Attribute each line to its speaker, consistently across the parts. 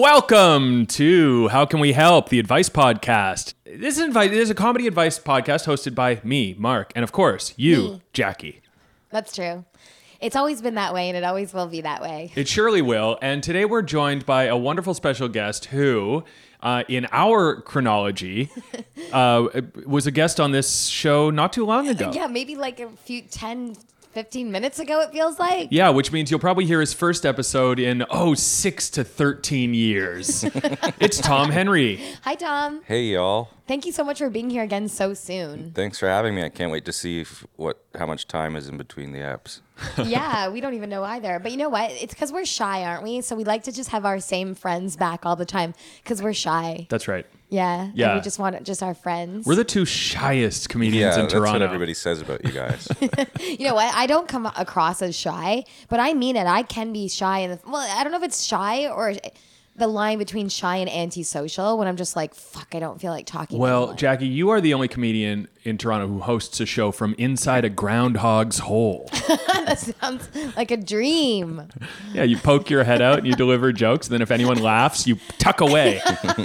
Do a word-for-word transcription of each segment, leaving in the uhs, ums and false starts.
Speaker 1: Welcome to How Can We Help, the Advice Podcast. This is, invite, this is a comedy advice podcast hosted by me, Mark, and of course, you,
Speaker 2: Me.
Speaker 1: Jackie.
Speaker 2: That's true. It's always been that way, and it always will be that way.
Speaker 1: It surely will. And today we're joined by a wonderful special guest who, uh, in our chronology, uh, was a guest on this show not too long ago.
Speaker 2: Yeah, maybe like a few, ten, fifteen minutes ago, it feels like.
Speaker 1: Yeah, which means you'll probably hear his first episode in, oh, six to thirteen years. It's Tom Henry.
Speaker 2: Hi, Tom.
Speaker 3: Hey, y'all.
Speaker 2: Thank you so much for being here again so soon.
Speaker 3: Thanks for having me. I can't wait to see if, what how much time is in between the apps.
Speaker 2: Yeah, we don't even know either. But you know what? It's because we're shy, aren't we? So we like to just have our same friends back all the time because we're shy.
Speaker 1: That's right.
Speaker 2: Yeah.
Speaker 1: Yeah.
Speaker 2: And we just want just our friends.
Speaker 1: We're the two shyest comedians
Speaker 3: Yeah,
Speaker 1: in
Speaker 3: that's
Speaker 1: Toronto.
Speaker 3: what everybody says about you guys.
Speaker 2: You know what? I don't come across as shy, but I mean it. I can be shy. And well, I don't know if it's shy or the line between shy and antisocial when I'm just like, fuck, I don't feel like talking.
Speaker 1: Well,
Speaker 2: anymore.
Speaker 1: Jackie, you are the only comedian in Toronto who hosts a show from inside a groundhog's hole.
Speaker 2: That sounds like a dream.
Speaker 1: Yeah, you poke your head out and you deliver jokes. And then if anyone laughs, you tuck away.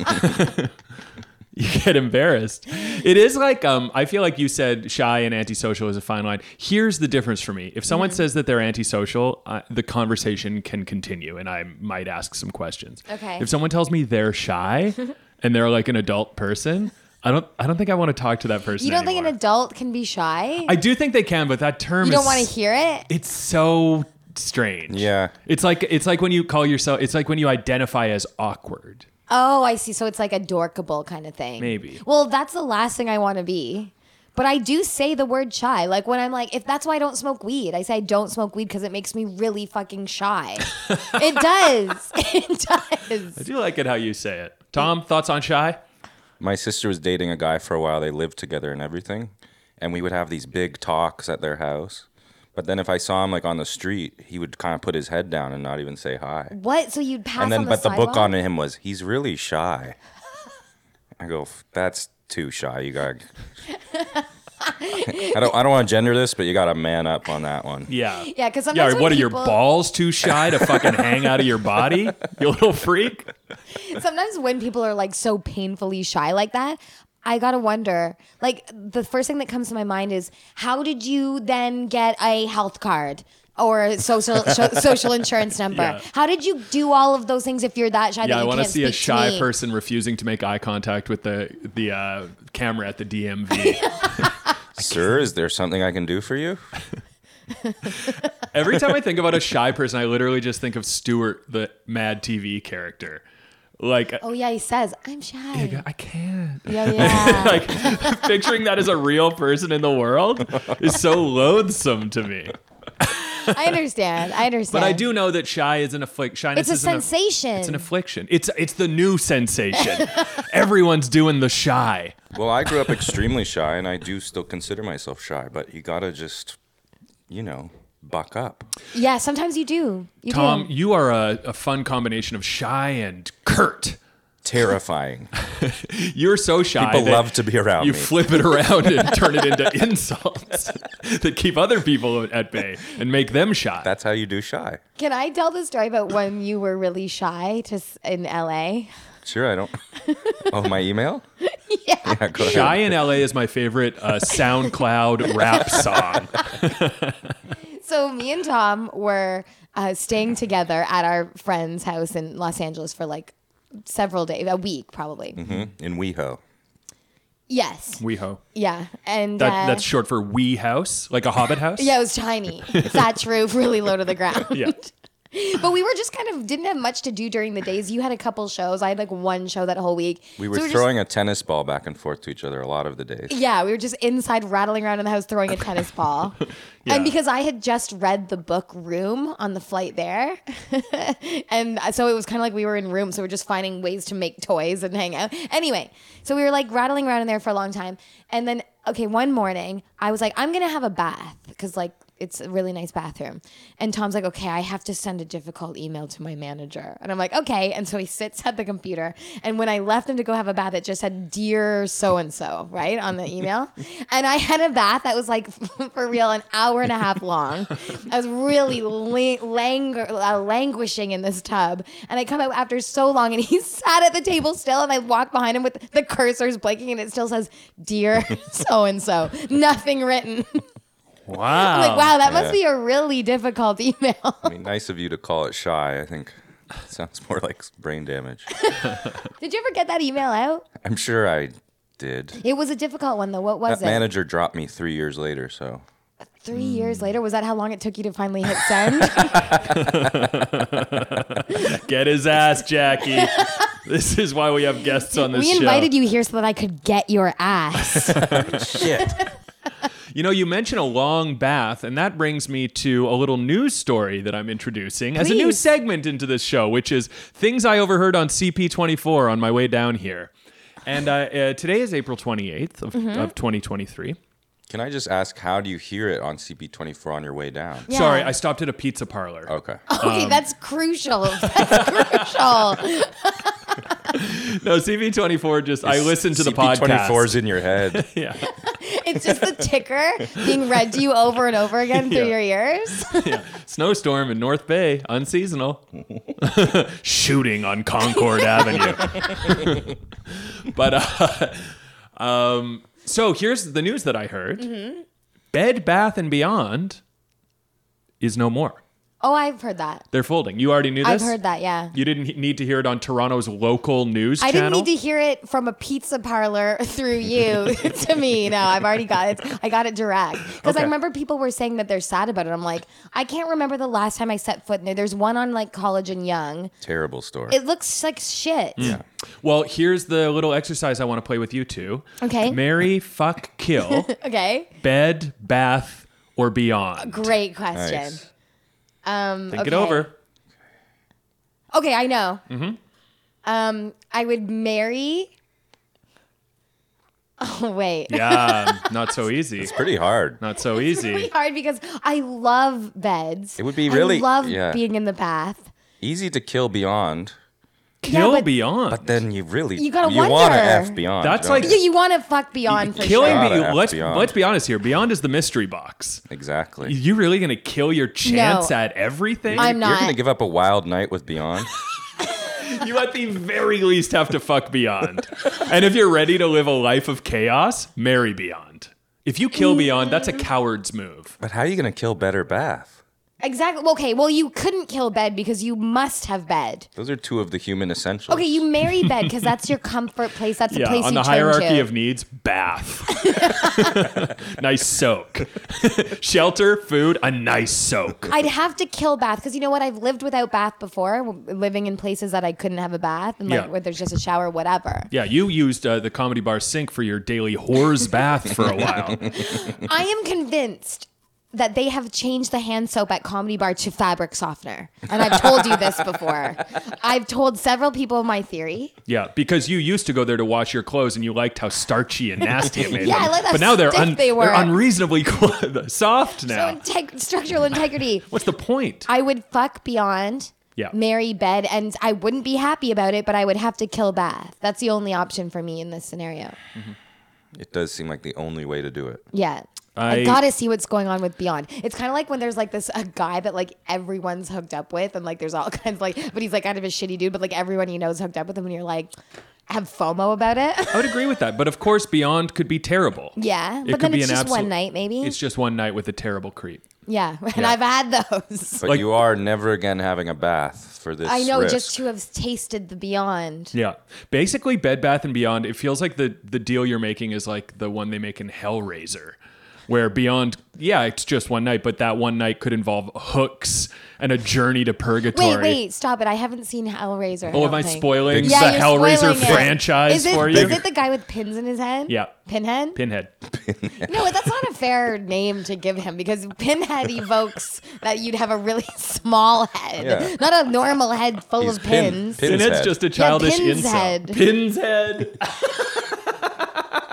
Speaker 1: You get embarrassed. It is like, um, I feel like you said shy and antisocial is a fine line. Here's the difference for me. If someone
Speaker 2: Mm-hmm.
Speaker 1: says that they're antisocial, uh, the conversation can continue and I might ask some questions.
Speaker 2: Okay.
Speaker 1: If someone tells me they're shy and they're like an adult person, I don't I don't think I want to talk to that person
Speaker 2: You don't
Speaker 1: anymore.
Speaker 2: think an adult can be shy?
Speaker 1: I do think they can, but that term
Speaker 2: You
Speaker 1: is
Speaker 2: don't want to hear it?
Speaker 1: It's so strange.
Speaker 3: Yeah.
Speaker 1: It's like it's like when you call yourself it's like when you identify as awkward.
Speaker 2: Oh, I see. So it's like a dorkable kind of thing.
Speaker 1: Maybe.
Speaker 2: Well, that's the last thing I want to be. But I do say the word shy. Like when I'm like, if that's why I don't smoke weed, I say I don't smoke weed because it makes me really fucking shy. It does. It
Speaker 1: I
Speaker 2: does.
Speaker 1: do like it how you say it. Tom, thoughts on shy?
Speaker 3: My sister was dating a guy for a while. They lived together and everything. And we would have these big talks at their house. But then if I saw him like on the street, he would kind of put his head down and not even say hi.
Speaker 2: What? So you'd pass
Speaker 3: And then,
Speaker 2: on the
Speaker 3: but the book
Speaker 2: sidewalk?
Speaker 3: on him was, he's really shy. I go, that's too shy. You got. I don't. I don't want to gender this, but you got to man up on that one.
Speaker 1: Yeah.
Speaker 2: Yeah, because sometimes
Speaker 1: Yeah,
Speaker 2: when
Speaker 1: what are your
Speaker 2: people-
Speaker 1: balls too shy to fucking hang out of your body? You little freak.
Speaker 2: Sometimes when people are like so painfully shy like that, I gotta wonder, like the first thing that comes to my mind is, how did you then get a health card or a social so, social insurance number?
Speaker 1: Yeah.
Speaker 2: How did you do all of those things if you're that shy
Speaker 1: Yeah,
Speaker 2: that
Speaker 1: I
Speaker 2: you
Speaker 1: want to
Speaker 2: can't
Speaker 1: see a
Speaker 2: speak to
Speaker 1: shy
Speaker 2: me?
Speaker 1: person refusing to make eye contact with the the uh, camera at the D M V.
Speaker 3: Sir, is there something I can do for you?
Speaker 1: Every time I think about a shy person, I literally just think of Stuart, the Mad T V character. Like,
Speaker 2: Oh yeah, he says, I'm shy.
Speaker 1: I can't.
Speaker 2: Yeah, yeah.
Speaker 1: Like, picturing that as a real person in the world is so loathsome to me.
Speaker 2: I understand. I understand.
Speaker 1: But I do know that shy is an affliction. Shyness
Speaker 2: It's a
Speaker 1: is an aff-
Speaker 2: sensation.
Speaker 1: it's an affliction. It's it's the new sensation. Everyone's doing the shy.
Speaker 3: Well, I grew up extremely shy, and I do still consider myself shy. But you gotta just, you know, buck up.
Speaker 2: Yeah, sometimes you do. You
Speaker 1: Tom,
Speaker 2: do.
Speaker 1: you are a, a fun combination of shy and curt.
Speaker 3: Terrifying.
Speaker 1: You're so shy.
Speaker 3: People
Speaker 1: that
Speaker 3: love to be around
Speaker 1: You
Speaker 3: me.
Speaker 1: flip it around and turn it into insults that keep other people at bay and make them shy.
Speaker 3: That's how you do shy.
Speaker 2: Can I tell the story about when you were really shy to, s- in L A?
Speaker 3: Sure, I don't. Oh, my email?
Speaker 2: Yeah.
Speaker 3: Yeah, go ahead.
Speaker 1: Shy in L A is my favorite uh, SoundCloud rap song.
Speaker 2: So me and Tom were uh, staying together at our friend's house in Los Angeles for like several days, a week probably.
Speaker 3: Mm-hmm. In WeHo.
Speaker 2: Yes.
Speaker 1: WeHo.
Speaker 2: Yeah. And
Speaker 1: That,
Speaker 2: uh,
Speaker 1: that's short for Wee House, like a Hobbit house.
Speaker 2: yeah, it was tiny. Thatch roof, really low to the ground.
Speaker 1: Yeah.
Speaker 2: But we were just kind of didn't have much to do during the days. You had a couple shows. I had like one show that whole week.
Speaker 3: We were
Speaker 2: So just-
Speaker 3: throwing a tennis ball back and forth to each other a lot of the days.
Speaker 2: Yeah, we were just inside rattling around in the house throwing a tennis ball.
Speaker 1: Yeah.
Speaker 2: And because I had just read the book Room on the flight there. And so it was kind of like we were in Room. So we're just finding ways to make toys and hang out. Anyway, so we were like rattling around in there for a long time. And then, okay, one morning I was like, I'm going to have a bath because like it's a really nice bathroom. And Tom's like, okay, I have to send a difficult email to my manager. And I'm like, okay. And so he sits at the computer. And when I left him to go have a bath, it just said, dear so-and-so, right, on the email. And I had a bath that was like, for real, an hour and a half long. I was really la- lang- uh, languishing in this tub. And I come out after so long, and he sat at the table still. And I walked behind him with the cursors blinking, and it still says, dear so-and-so. Nothing written.
Speaker 1: Wow.
Speaker 2: Like, wow, that must
Speaker 3: Yeah.
Speaker 2: be a really difficult email.
Speaker 3: I mean, nice of you to call it shy. I think it sounds more like brain damage.
Speaker 2: Did you ever get that email out?
Speaker 3: I'm sure I did.
Speaker 2: It was a difficult one, though. What was
Speaker 3: That
Speaker 2: it?
Speaker 3: manager dropped me three years later, so
Speaker 2: Three years later? Was that how long it took you to finally hit send?
Speaker 1: Get his ass, Jackie. This is why we have guests on this
Speaker 2: We
Speaker 1: show.
Speaker 2: invited you here so that I could get your ass.
Speaker 3: shit.
Speaker 1: You know, you mentioned a long bath, and that brings me to a little news story that I'm introducing as a new
Speaker 2: Please.
Speaker 1: segment into this show, which is things I overheard on C P twenty-four on my way down here. And uh, uh, today is April twenty-eighth of,
Speaker 2: Mm-hmm.
Speaker 1: of twenty twenty-three.
Speaker 3: Can I just ask, how do you hear it on C P twenty-four on your way down?
Speaker 2: Yeah.
Speaker 1: Sorry, I stopped at a pizza parlor.
Speaker 3: Okay.
Speaker 2: Okay, that's crucial. That's crucial.
Speaker 1: No, C P twenty-four just, I listened to the
Speaker 3: C P twenty-four is
Speaker 1: podcast.
Speaker 3: in your head.
Speaker 1: Yeah.
Speaker 2: It's just the ticker being read to you over and over again through
Speaker 1: Yeah.
Speaker 2: your ears.
Speaker 1: Yeah. Snowstorm in North Bay, unseasonal. Shooting on Concord Avenue. But, uh, um, so here's the news that I heard.
Speaker 2: Mm-hmm.
Speaker 1: Bed Bath and Beyond is no more.
Speaker 2: Oh, I've heard that.
Speaker 1: They're folding. You already knew this?
Speaker 2: I've heard that, yeah.
Speaker 1: You didn't he- need to hear it on Toronto's local news
Speaker 2: I
Speaker 1: channel?
Speaker 2: didn't need to hear it from a pizza parlor through you to me. No, I've already got it. I got it direct. Because
Speaker 1: Okay.
Speaker 2: I remember people were saying that they're sad about it. I'm like, I can't remember the last time I set foot in there. There's one on like College and Young.
Speaker 3: Terrible story.
Speaker 2: It looks like shit.
Speaker 3: yeah.
Speaker 1: Well, here's the little exercise I want to play with you two.
Speaker 2: Okay.
Speaker 1: Marry, fuck, kill,
Speaker 2: Okay.
Speaker 1: bed, bath, or beyond.
Speaker 2: Great question.
Speaker 3: Nice.
Speaker 2: Um,
Speaker 1: Think
Speaker 2: okay.
Speaker 1: it over.
Speaker 2: Okay, I know. Mm-hmm. Um, I would marry. Oh wait.
Speaker 1: Yeah, not so easy.
Speaker 3: Pretty hard.
Speaker 1: Not so
Speaker 2: Really
Speaker 1: easy.
Speaker 2: hard because I love beds.
Speaker 3: It would be really-
Speaker 2: I love
Speaker 3: yeah.
Speaker 2: being in the bath.
Speaker 3: Easy to kill beyond,
Speaker 1: Kill
Speaker 2: but-
Speaker 1: beyond.
Speaker 3: but then you really
Speaker 2: You gotta
Speaker 3: want to
Speaker 2: wonder.
Speaker 3: F beyond.
Speaker 1: That's
Speaker 3: don't
Speaker 1: like-
Speaker 2: You,
Speaker 3: you?
Speaker 2: you want to fuck beyond for
Speaker 1: Killing
Speaker 2: sure.
Speaker 3: Gotta
Speaker 1: be,
Speaker 3: F
Speaker 1: let's
Speaker 3: Beyond.
Speaker 1: let's be honest here. Beyond is the mystery box.
Speaker 3: Exactly.
Speaker 1: You really gonna kill your chance
Speaker 2: No.
Speaker 1: at everything?
Speaker 2: I'm
Speaker 3: You're
Speaker 2: not.
Speaker 3: gonna give up a wild night with Beyond.
Speaker 1: You at the very least have to fuck Beyond. And if you're ready to live a life of chaos, marry Beyond. If you kill Beyond, that's a coward's move.
Speaker 3: But how are you gonna kill better Bath?
Speaker 2: Exactly. Okay, well, you couldn't kill bed because you must have bed.
Speaker 3: Those are two of the human essentials.
Speaker 2: Okay, you marry bed because that's your comfort place. That's the
Speaker 1: Yeah,
Speaker 2: place
Speaker 1: on
Speaker 2: you
Speaker 1: the
Speaker 2: turn
Speaker 1: hierarchy
Speaker 2: to.
Speaker 1: of needs, bath. Nice soak. Shelter, food, a nice soak.
Speaker 2: I'd have to kill bath because you know what? I've lived without bath before, w- living in places that I couldn't have a bath and like
Speaker 1: Yeah.
Speaker 2: where there's just a shower, whatever.
Speaker 1: Yeah, you used uh, the Comedy Bar sink for your daily whore's bath for a while.
Speaker 2: I am convinced that they have changed the hand soap at Comedy Bar to fabric softener. And I've told you this before. I've told several people my theory.
Speaker 1: Yeah, because you used to go there to wash your clothes and you liked how starchy and nasty it made
Speaker 2: Yeah,
Speaker 1: them.
Speaker 2: I like how
Speaker 1: but now they're,
Speaker 2: stiff
Speaker 1: un-
Speaker 2: they were.
Speaker 1: they're unreasonably cl- soft now.
Speaker 2: So integ- structural integrity.
Speaker 1: What's the point?
Speaker 2: I would fuck beyond,
Speaker 1: Yeah.
Speaker 2: marry bed, and I wouldn't be happy about it, but I would have to kill bath. That's the only option for me in this scenario.
Speaker 3: It does seem like the only way to do it.
Speaker 2: Yeah.
Speaker 1: I-
Speaker 2: I, gotta see what's going on with Beyond. It's kind of like when there's like this a guy that like everyone's hooked up with, and like there's all kinds of like, but he's like kind of a shitty dude, but like everyone you know is hooked up with him, and you're like, have FOMO about it.
Speaker 1: I would agree with that. But of course, Beyond could be terrible.
Speaker 2: Yeah,
Speaker 1: It
Speaker 2: but
Speaker 1: could
Speaker 2: then
Speaker 1: be
Speaker 2: it's
Speaker 1: an
Speaker 2: just one
Speaker 1: absolute-
Speaker 2: night, maybe.
Speaker 1: It's just one night with a terrible creep.
Speaker 2: yeah, and
Speaker 1: Yeah.
Speaker 2: I've had those.
Speaker 3: But
Speaker 1: Like-
Speaker 3: you are never again having a bath for this.
Speaker 2: I know,
Speaker 3: risk.
Speaker 2: just to have tasted the Beyond.
Speaker 1: Yeah. Basically, Bed Bath and Beyond, it feels like the, the deal you're making is like the one they make in Hellraiser, where Beyond, yeah, it's just one night, but that one night could involve hooks and a journey to purgatory.
Speaker 2: Wait, wait, stop it! I haven't seen Hellraiser.
Speaker 1: Oh, am
Speaker 2: don't
Speaker 1: I
Speaker 2: think.
Speaker 1: spoiling
Speaker 2: Yeah,
Speaker 1: the
Speaker 2: you're
Speaker 1: Hellraiser
Speaker 2: spoiling it.
Speaker 1: franchise
Speaker 2: Is it,
Speaker 1: for you?
Speaker 2: Is it the guy with pins in his head?
Speaker 1: Yeah.
Speaker 2: Pinhead?
Speaker 1: Pinhead.
Speaker 2: No, that's not a fair name to give him because Pinhead evokes that you'd have a really small head,
Speaker 3: Yeah.
Speaker 2: not a normal head full
Speaker 3: He's
Speaker 2: of
Speaker 3: pin-
Speaker 2: pins.
Speaker 3: pin-
Speaker 1: Pinhead's
Speaker 3: head.
Speaker 1: just a childish
Speaker 2: Pin's
Speaker 1: incel.
Speaker 2: head.
Speaker 1: Pin's head.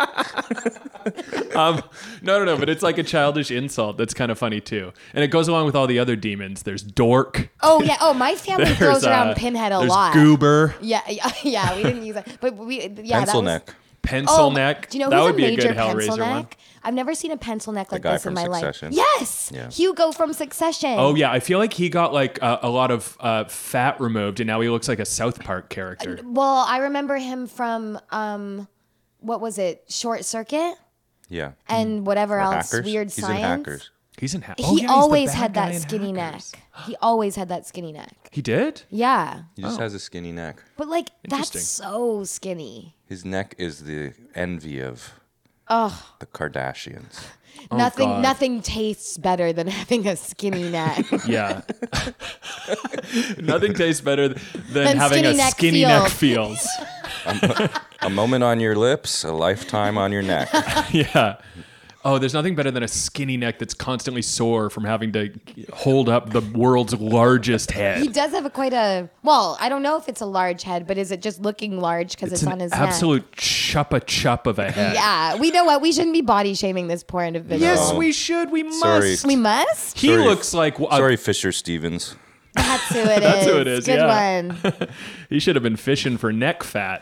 Speaker 1: um, no, no, no. But it's like a childish insult. That's kind of funny too, and it goes along with all the other demons. There's dork.
Speaker 2: Oh yeah. Oh, my family
Speaker 1: There's,
Speaker 2: throws around
Speaker 1: uh,
Speaker 2: pinhead a
Speaker 1: there's
Speaker 2: lot.
Speaker 1: goober,
Speaker 2: Yeah, yeah, yeah. We didn't use that, but we yeah.
Speaker 3: Pencil
Speaker 2: that was,
Speaker 3: neck.
Speaker 1: pencil
Speaker 2: Oh,
Speaker 1: neck.
Speaker 2: do you know
Speaker 1: that
Speaker 2: who's
Speaker 1: would
Speaker 2: a
Speaker 1: be a
Speaker 2: major
Speaker 1: good
Speaker 2: pencil
Speaker 1: Hellraiser
Speaker 2: neck?
Speaker 1: one.
Speaker 2: I've never seen a pencil neck like
Speaker 3: guy
Speaker 2: this in
Speaker 3: from
Speaker 2: my
Speaker 3: Succession.
Speaker 2: life. Yes,
Speaker 3: Yeah.
Speaker 2: Hugo from Succession.
Speaker 1: Oh yeah, I feel like he got like uh, a lot of uh, fat removed, and now he looks like a South Park character.
Speaker 2: Well, I remember him from um, what was it? Short Circuit
Speaker 3: Yeah.
Speaker 2: and whatever
Speaker 3: Or
Speaker 2: else.
Speaker 3: Hackers.
Speaker 2: Weird
Speaker 3: He's
Speaker 2: science.
Speaker 3: in Hackers.
Speaker 1: He's in. Ha-
Speaker 2: He
Speaker 1: oh, yeah, he's the
Speaker 2: always
Speaker 1: bad
Speaker 2: had
Speaker 1: guy
Speaker 2: that
Speaker 1: in
Speaker 2: skinny
Speaker 1: Hackers.
Speaker 2: neck. He always had that skinny neck.
Speaker 1: He did.
Speaker 2: Yeah,
Speaker 3: He just has a skinny neck.
Speaker 2: but like that's
Speaker 1: Interesting.
Speaker 2: so skinny.
Speaker 3: His neck is the envy of
Speaker 2: Oh,
Speaker 3: the Kardashians.
Speaker 2: nothing.
Speaker 1: God.
Speaker 2: Nothing tastes better than having a skinny neck.
Speaker 1: Yeah. Nothing tastes better than
Speaker 2: Than
Speaker 1: having
Speaker 2: skinny
Speaker 1: a
Speaker 2: neck
Speaker 1: skinny
Speaker 2: feels.
Speaker 1: neck feels.
Speaker 3: A moment on your lips, a lifetime on your neck.
Speaker 1: Yeah. Oh, there's nothing better than a skinny neck that's constantly sore from having to hold up the world's largest
Speaker 2: He
Speaker 1: head.
Speaker 2: does have a quite a well. I don't know if it's a large head, but is it just looking large because it's,
Speaker 1: It's
Speaker 2: on
Speaker 1: an
Speaker 2: his
Speaker 1: absolute chuppa chup of a head.
Speaker 2: neck? Yeah, we know what we shouldn't be body shaming this poor individual.
Speaker 1: Yes,
Speaker 3: No.
Speaker 1: we should. We must.
Speaker 3: Sorry.
Speaker 2: we must.
Speaker 1: He
Speaker 3: Sorry.
Speaker 1: looks like uh,
Speaker 3: Sorry, Fisher Stevens.
Speaker 2: That's who it is.
Speaker 1: That's who it is,
Speaker 2: Good
Speaker 1: yeah.
Speaker 2: one.
Speaker 1: he should have been fishing for neck fat.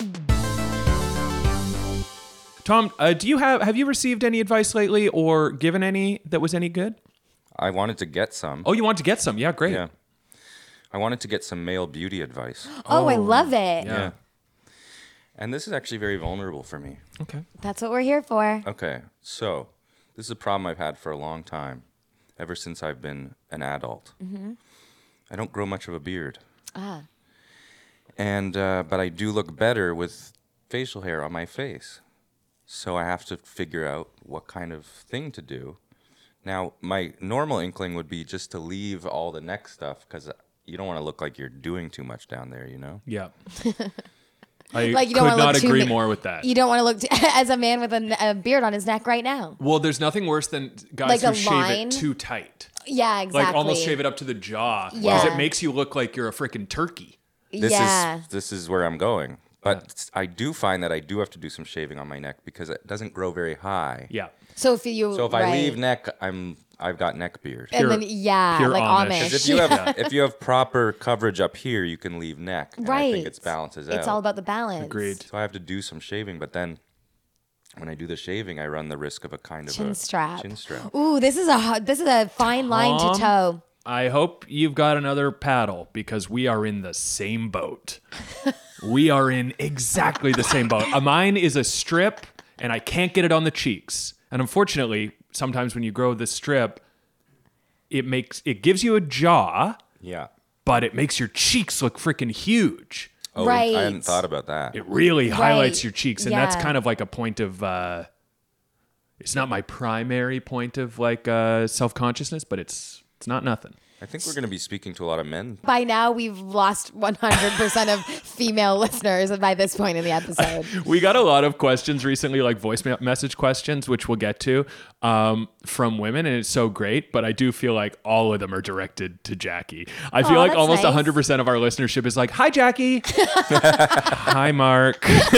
Speaker 1: Tom, uh, do you have have you received any advice lately or given any that was any good?
Speaker 3: I wanted to get some.
Speaker 1: Oh, you want to get some? Yeah, great.
Speaker 3: Yeah. I wanted to get some male beauty advice.
Speaker 2: Oh, I love it.
Speaker 1: Yeah.
Speaker 3: And this is actually very vulnerable for me.
Speaker 1: Okay.
Speaker 2: That's what we're here for.
Speaker 3: Okay, so this is a problem I've had for a long time, ever since I've been an adult. I don't grow much of a beard.
Speaker 2: Ah.
Speaker 3: And uh, but I do look better with facial hair on my face. So I have to figure out what kind of thing to do. Now, my normal inkling would be just to leave all the neck stuff because you don't want to look like you're doing too much down there, you know?
Speaker 1: Yeah. I
Speaker 2: Like you don't
Speaker 1: could
Speaker 2: want to
Speaker 1: not
Speaker 2: look too
Speaker 1: agree
Speaker 2: ma-
Speaker 1: more with that.
Speaker 2: You don't want to look t- as a man with a, n- a beard on his neck right now.
Speaker 1: Well, there's nothing worse than guys
Speaker 2: Like
Speaker 1: who
Speaker 2: a
Speaker 1: shave
Speaker 2: line?
Speaker 1: it too tight.
Speaker 2: Yeah, exactly.
Speaker 1: Like almost shave it up to the jaw. Because
Speaker 2: Yeah.
Speaker 1: it makes you look like you're a freaking turkey.
Speaker 3: This
Speaker 2: yeah.
Speaker 3: is this is where I'm going. But I do find that I do have to do some shaving on my neck because it doesn't grow very high.
Speaker 1: Yeah.
Speaker 2: So if you
Speaker 3: So if
Speaker 2: right.
Speaker 3: I leave neck, I'm I've got neck beard.
Speaker 2: and
Speaker 1: Pure-
Speaker 2: then yeah,
Speaker 1: pure
Speaker 2: like
Speaker 1: Amish.
Speaker 2: Amish.
Speaker 3: 'Cause if you have if you have proper coverage up here, you can leave neck. And
Speaker 2: right.
Speaker 3: I think it's balances out.
Speaker 2: It's all about the balance.
Speaker 1: Agreed.
Speaker 3: So I have to do some shaving, but then when I do the shaving, I run the risk of a kind of
Speaker 2: Chin
Speaker 3: a
Speaker 2: strap.
Speaker 3: Chin strap.
Speaker 2: Ooh, this is a ho- this is a fine line
Speaker 1: Tom?
Speaker 2: to toe.
Speaker 1: I hope you've got another paddle because we are in the same boat. we are in exactly the same boat. Uh, Mine is a strip and I can't get it on the cheeks. And unfortunately, sometimes when you grow the strip, it makes it gives you a jaw,
Speaker 3: Yeah.
Speaker 1: but it makes your cheeks look freaking huge.
Speaker 3: Oh,
Speaker 2: Right.
Speaker 3: I hadn't thought about that.
Speaker 1: It really highlights your cheeks, and that's
Speaker 2: yeah.
Speaker 1: kind of like a point of. Uh, it's not my primary point of like uh, self consciousness, but it's it's not nothing.
Speaker 3: I think we're going to be speaking to a lot of men.
Speaker 2: By now, we've lost one hundred percent of female listeners by this point in the episode.
Speaker 1: We got a lot of questions recently, like voice me- message questions, which we'll get to, um, from women, and it's so great. But I do feel like all of them are directed to Jackie. I feel
Speaker 2: Aw,
Speaker 1: like
Speaker 2: that's
Speaker 1: almost
Speaker 2: nice.
Speaker 1: one hundred percent of our listenership is like, "Hi, Jackie." Hi, Mark.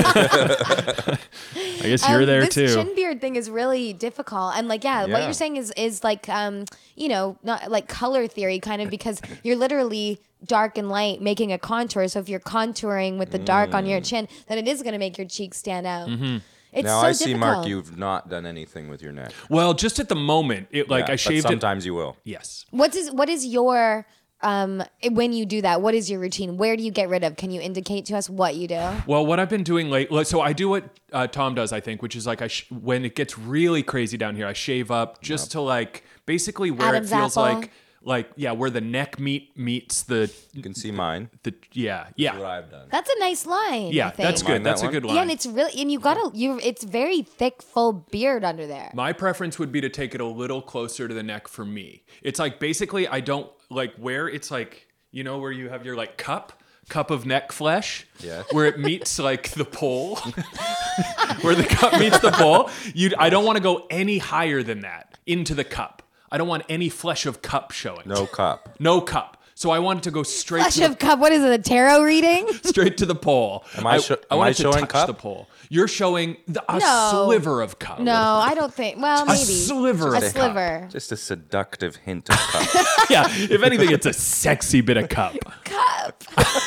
Speaker 1: I guess you're
Speaker 2: Um,
Speaker 1: there
Speaker 2: this
Speaker 1: too.
Speaker 2: chin beard thing is really difficult, and like, yeah, what
Speaker 3: Yeah.
Speaker 2: you're saying is is like, um, you know, not like color theory, kind of, because you're literally dark and light making a contour. So if you're contouring with the dark on your chin, then it is going to make your cheeks stand out.
Speaker 1: Mm-hmm.
Speaker 2: It's
Speaker 3: Now
Speaker 2: so
Speaker 3: I see, Mark,
Speaker 2: difficult.
Speaker 3: you've not done anything with your neck.
Speaker 1: Well, just at the moment, it like
Speaker 3: Yeah,
Speaker 1: I
Speaker 3: but
Speaker 1: shaved it.
Speaker 3: sometimes you will.
Speaker 1: Yes.
Speaker 2: What is what is your um when you do that? What is your routine? Where do you get rid of? Can you indicate to us what you do?
Speaker 1: Well, what I've been doing late, like, so I do what uh, Tom does, I think, which is like I sh- when it gets really crazy down here, I shave up just to like basically where
Speaker 2: Adam's
Speaker 1: it feels
Speaker 2: apple.
Speaker 1: like like yeah, where the neck meet meets the
Speaker 3: You can see mine.
Speaker 1: the yeah
Speaker 3: What
Speaker 1: yeah
Speaker 3: I've done.
Speaker 2: That's a nice line. I
Speaker 1: yeah.
Speaker 2: think.
Speaker 1: That's
Speaker 3: Mind
Speaker 1: good.
Speaker 3: that
Speaker 1: That's a
Speaker 3: one?
Speaker 1: good line.
Speaker 2: Yeah, and it's really and you gotta you. It's very thick, full beard under there.
Speaker 1: My preference would be to take it a little closer to the neck for me. It's like basically I don't like where it's like, you know, where you have your like cup, cup of neck flesh,
Speaker 3: Yeah.
Speaker 1: where it meets like the pole, where the cup meets the pole. You, I don't want to go any higher than that into the cup. I don't want any flesh of cup showing.
Speaker 3: No cup.
Speaker 1: No cup. So I wanted to go straight
Speaker 2: Flush
Speaker 1: to the
Speaker 2: of cup. What is it? A tarot reading?
Speaker 1: straight to the pole.
Speaker 3: Am I sho-
Speaker 1: I
Speaker 3: am I
Speaker 1: wanted to
Speaker 3: showing
Speaker 1: touch
Speaker 3: cup?
Speaker 1: the pole. You're showing the, a
Speaker 2: No.
Speaker 1: sliver of cup.
Speaker 2: No, I don't think. Well, maybe
Speaker 1: sliver
Speaker 2: A
Speaker 1: of cup.
Speaker 2: sliver.
Speaker 3: Just a seductive hint of cup.
Speaker 1: Yeah, if anything, it's a sexy bit of cup.
Speaker 2: Cup.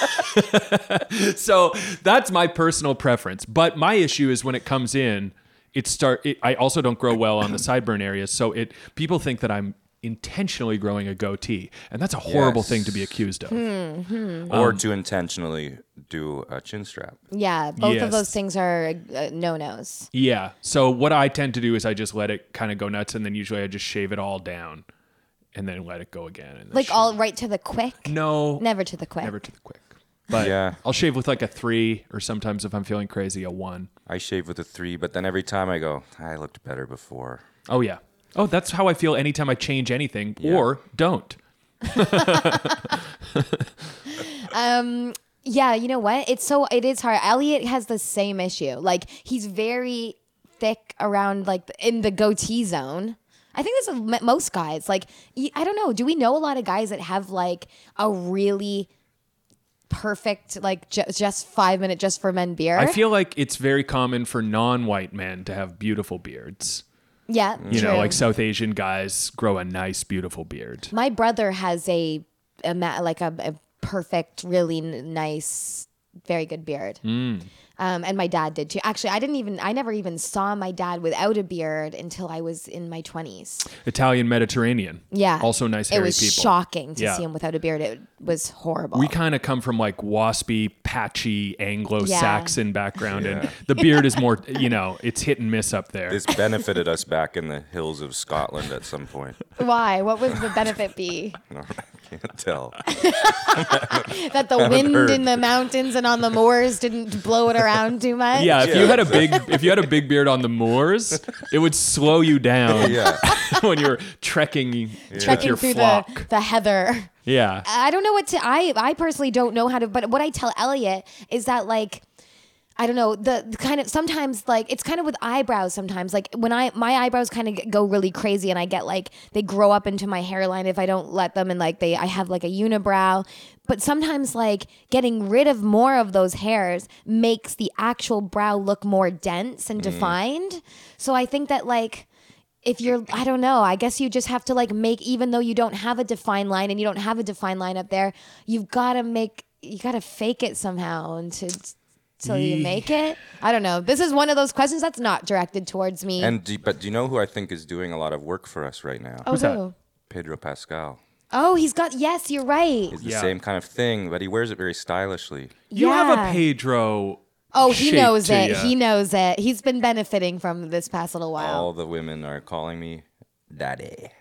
Speaker 1: So that's my personal preference. But my issue is when it comes in, it start. It, I also don't grow well on the sideburn areas, so it people think that I'm intentionally growing a goatee, and that's a horrible
Speaker 3: Yes.
Speaker 1: thing to be accused of.
Speaker 3: or to intentionally do a chin strap.
Speaker 2: Yeah, both
Speaker 1: Yes.
Speaker 2: of those things are uh, no nos.
Speaker 1: Yeah. So what I tend to do is I just let it kind of go nuts, and then usually I just shave it all down, and then let it go again. And then
Speaker 2: Like
Speaker 1: shave-
Speaker 2: all right to the quick.
Speaker 1: no,
Speaker 2: Never to the quick.
Speaker 1: never to the quick. But
Speaker 3: Yeah.
Speaker 1: I'll shave with like a three, or sometimes if I'm feeling crazy, a one.
Speaker 3: I shave with a three, but then every time I go, I looked better before.
Speaker 1: Oh yeah. Oh, that's how I feel anytime I change anything
Speaker 3: Yeah.
Speaker 1: or don't.
Speaker 2: Yeah, you know what? It's so it is hard. Elliot has the same issue. Like he's very thick around like the- in the goatee zone. I think that's with m- most guys. Like y- I don't know. Do we know a lot of guys that have like a really perfect like ju- just five minute just for men beard?
Speaker 1: I feel like it's very common for non-white men to have beautiful beards.
Speaker 2: yeah,
Speaker 1: You
Speaker 2: true.
Speaker 1: know, like South Asian guys grow a nice, beautiful beard.
Speaker 2: My brother has a, a ma- like a, a perfect, really n- nice, very good beard.
Speaker 1: Mm.
Speaker 2: Um, and my dad did too. Actually, I didn't even, I never even saw my dad without a beard until I was in my twenties.
Speaker 1: Italian Mediterranean.
Speaker 2: Yeah.
Speaker 1: Also nice
Speaker 2: It
Speaker 1: hairy
Speaker 2: was
Speaker 1: people.
Speaker 2: shocking to
Speaker 1: Yeah.
Speaker 2: see him without a beard. It was horrible.
Speaker 1: We kind of come from like waspy, patchy Anglo-Saxon background, and the beard is more, you know, it's hit and miss up there.
Speaker 3: This benefited us back in the hills of Scotland at some point.
Speaker 2: Why? What would the benefit be?
Speaker 3: No, I can't tell.
Speaker 2: That the wind
Speaker 3: heard.
Speaker 2: in the mountains and on the moors didn't blow it around too much?
Speaker 1: Yeah, if you
Speaker 3: Yeah.
Speaker 1: had a big if you had a big beard on the moors, it would slow you down
Speaker 3: Yeah.
Speaker 1: when you're trekking with
Speaker 2: Trekking
Speaker 1: your
Speaker 2: through
Speaker 1: flock.
Speaker 2: the, the heather.
Speaker 1: Yeah.
Speaker 2: I don't know what to. I I personally don't know how to. But what I tell Elliot is that like. I don't know the, the kind of sometimes like it's kind of with eyebrows sometimes like when I my eyebrows kind of go really crazy and I get like they grow up into my hairline if I don't let them and like they I have like a unibrow, but sometimes like getting rid of more of those hairs makes the actual brow look more dense and defined. So I think that like if you're I don't know, I guess you just have to like make, even though you don't have a defined line and you don't have a defined line up there, you've got to make you got to fake it somehow and to till you
Speaker 1: Ye-
Speaker 2: make it. I don't know. This is one of those questions that's not directed towards me.
Speaker 3: And do, but do you know who I think is doing a lot of work for us right now?
Speaker 2: oh,
Speaker 1: Who's that?
Speaker 2: who?
Speaker 3: Pedro Pascal.
Speaker 2: Oh, he's got yes, you're right.
Speaker 3: It's the
Speaker 1: Yeah.
Speaker 3: same kind of thing, but he wears it very stylishly.
Speaker 1: You have
Speaker 2: Yeah.
Speaker 1: a Pedro.
Speaker 2: Oh, he
Speaker 1: shape
Speaker 2: knows
Speaker 1: to
Speaker 2: it.
Speaker 1: ya.
Speaker 2: He knows it. He's been benefiting from this past little while.
Speaker 3: All the women are calling me daddy.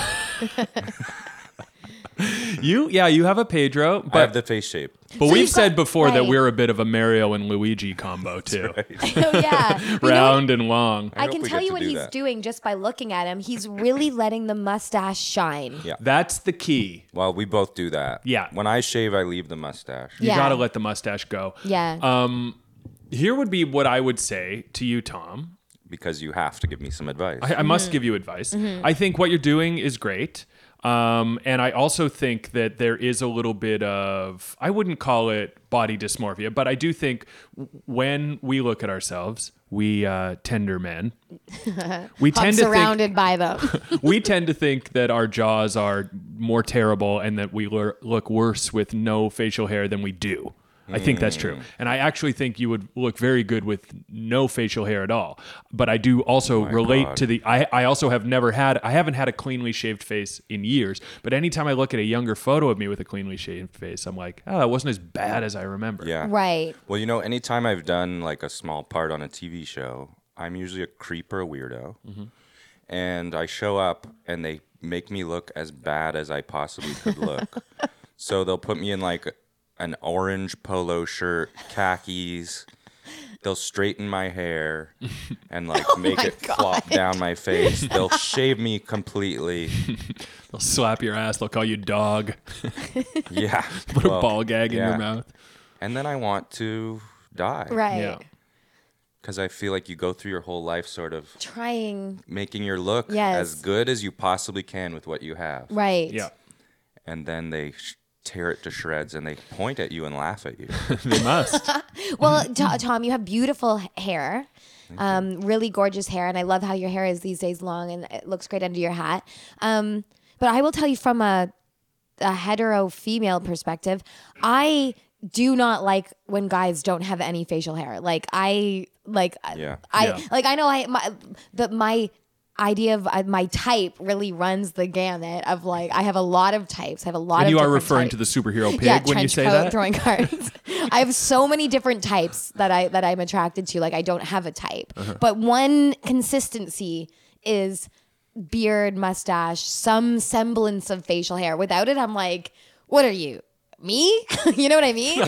Speaker 1: You yeah, you have a Pedro,
Speaker 3: I have
Speaker 1: but
Speaker 3: the face shape.
Speaker 1: but
Speaker 2: So
Speaker 1: we've
Speaker 2: you've
Speaker 1: said
Speaker 2: got-
Speaker 1: before that
Speaker 2: right.
Speaker 1: we're a bit of a Mario and Luigi combo too.
Speaker 2: oh yeah. You know what-
Speaker 1: Round and long.
Speaker 2: I
Speaker 3: hope
Speaker 2: can
Speaker 3: we
Speaker 2: tell
Speaker 3: get
Speaker 2: you
Speaker 3: to
Speaker 2: what
Speaker 3: do
Speaker 2: he's
Speaker 3: that.
Speaker 2: doing just by looking at him. He's really letting the mustache shine.
Speaker 3: Yeah.
Speaker 1: That's the key.
Speaker 3: Well, we both do that.
Speaker 1: Yeah.
Speaker 3: When I shave, I leave the mustache.
Speaker 1: You
Speaker 2: Yeah.
Speaker 1: gotta let the mustache go.
Speaker 2: Yeah.
Speaker 1: Um, here would be what I would say to you, Tom.
Speaker 3: Because you have to give me some advice.
Speaker 1: I, I must give you advice. I think what you're doing is great. Um, and I also think that there is a little bit of, I wouldn't call it body dysmorphia, but I do think w- when we look at ourselves, we uh, tender men, we
Speaker 2: I'm
Speaker 1: tend to
Speaker 2: surrounded by them.
Speaker 1: think we tend to think that our jaws are more terrible and that we lur- look worse with no facial hair than we do. I think that's true. And I actually think you would look very good with no facial hair at all. But I do also relate
Speaker 3: God.
Speaker 1: to the I, I also have never had I haven't had a cleanly shaved face in years. But anytime I look at a younger photo of me with a cleanly shaved face, I'm like, oh, that wasn't as bad as I remember.
Speaker 3: yeah.
Speaker 2: Right.
Speaker 3: Well, you know, anytime I've done like a small part on a T V show, I'm usually a creep or a weirdo. And I show up and they make me look as bad as I possibly could look. So they'll put me in like an orange polo shirt, khakis. They'll straighten my hair and like make
Speaker 2: my
Speaker 3: it flop down my face. They'll shave me completely.
Speaker 1: They'll slap your ass, they'll call you dog,
Speaker 3: Yeah.
Speaker 1: put
Speaker 3: Well,
Speaker 1: a ball gag in
Speaker 3: yeah.
Speaker 1: your mouth.
Speaker 3: And then I want to die.
Speaker 2: Right.
Speaker 1: Yeah.
Speaker 3: Because I feel like you go through your whole life sort of
Speaker 2: Trying.
Speaker 3: making your look
Speaker 2: Yes.
Speaker 3: as good as you possibly can with what you have.
Speaker 2: Right.
Speaker 1: Yeah.
Speaker 3: And then they sh- tear it to shreds, and they point at you and laugh at you.
Speaker 1: They must.
Speaker 2: Well, T- Tom, you have beautiful h- hair, um, really gorgeous hair, and I love how your hair is these days long, and it looks great under your hat. Um, but I will tell you from a, a hetero female perspective, I do not like when guys don't have any facial hair. Like I like
Speaker 3: Yeah.
Speaker 2: I
Speaker 1: Yeah.
Speaker 2: like I know I my the my idea of uh, my type really runs the gamut of like I have a lot of types. I have a lot
Speaker 1: And
Speaker 2: of
Speaker 1: you are
Speaker 2: different
Speaker 1: referring
Speaker 2: types.
Speaker 1: to the superhero pig
Speaker 2: Yeah,
Speaker 1: when you
Speaker 2: trench
Speaker 1: say
Speaker 2: coat,
Speaker 1: that?
Speaker 2: throwing cards. I have so many different types that I that I'm attracted to. Like I don't have a type,
Speaker 1: Uh-huh.
Speaker 2: but one consistency is beard, mustache, some semblance of facial hair. Without it, I'm like, what are you? Me? You know what I mean?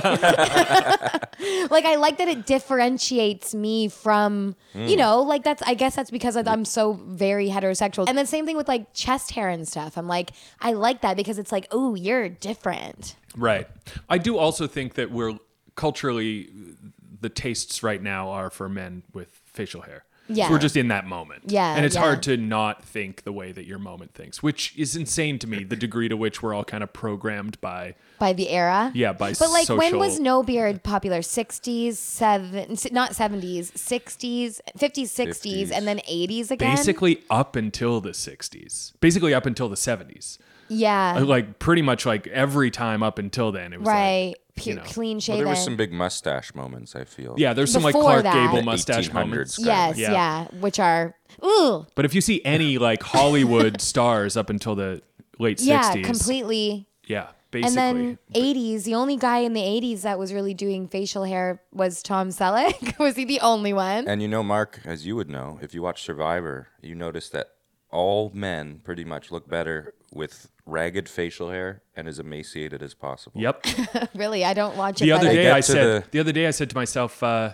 Speaker 2: Like I like that it differentiates me from, you know, like that's I guess that's because I'm so very heterosexual. And the same thing with like chest hair and stuff. I'm like, I like that because it's like, oh, you're different.
Speaker 1: Right. I do also think that we're culturally, the tastes right now are for men with facial hair.
Speaker 2: Yeah.
Speaker 1: So we're just in that moment.
Speaker 2: Yeah,
Speaker 1: And it's
Speaker 2: yeah.
Speaker 1: hard to not think the way that your moment thinks, which is insane to me, the degree to which we're all kind of programmed by,
Speaker 2: By the era?
Speaker 1: yeah, by
Speaker 2: But like when
Speaker 1: social-
Speaker 2: was no beard popular? sixties, seven, not seventies, sixties, fifties, sixties,
Speaker 3: fifties.
Speaker 2: and then eighties again?
Speaker 1: basically up until the sixties, basically up until the seventies.
Speaker 2: Yeah.
Speaker 1: Like pretty much like every time up until then, it was
Speaker 2: Right.
Speaker 1: like,
Speaker 2: Pure,
Speaker 1: you know.
Speaker 2: clean
Speaker 3: Well,
Speaker 2: shaven.
Speaker 3: there was some big mustache moments, I feel.
Speaker 1: yeah, there's some like
Speaker 2: Before
Speaker 1: Clark
Speaker 2: that.
Speaker 1: Gable
Speaker 2: The
Speaker 1: mustache
Speaker 3: eighteen hundreds
Speaker 1: moments.
Speaker 3: kind
Speaker 2: Yes,
Speaker 3: of.
Speaker 2: yeah.
Speaker 1: Yeah.
Speaker 2: Which are, ooh.
Speaker 1: But if you see any like Hollywood stars up until the late
Speaker 2: Yeah,
Speaker 1: sixties,
Speaker 2: completely.
Speaker 1: yeah,
Speaker 2: And
Speaker 1: basically.
Speaker 2: then eighties, the only guy in the eighties that was really doing facial hair was Tom Selleck. Was he the only one?
Speaker 3: And you know, Mark, as you would know, if you watch Survivor, you notice that all men pretty much look better with ragged facial hair and as emaciated as possible.
Speaker 1: Yep.
Speaker 2: Really, I don't watch it.
Speaker 1: The
Speaker 2: but
Speaker 1: other
Speaker 2: I-
Speaker 1: day
Speaker 3: get
Speaker 1: I
Speaker 3: to
Speaker 1: said
Speaker 3: the-
Speaker 1: the other day I said to myself, uh,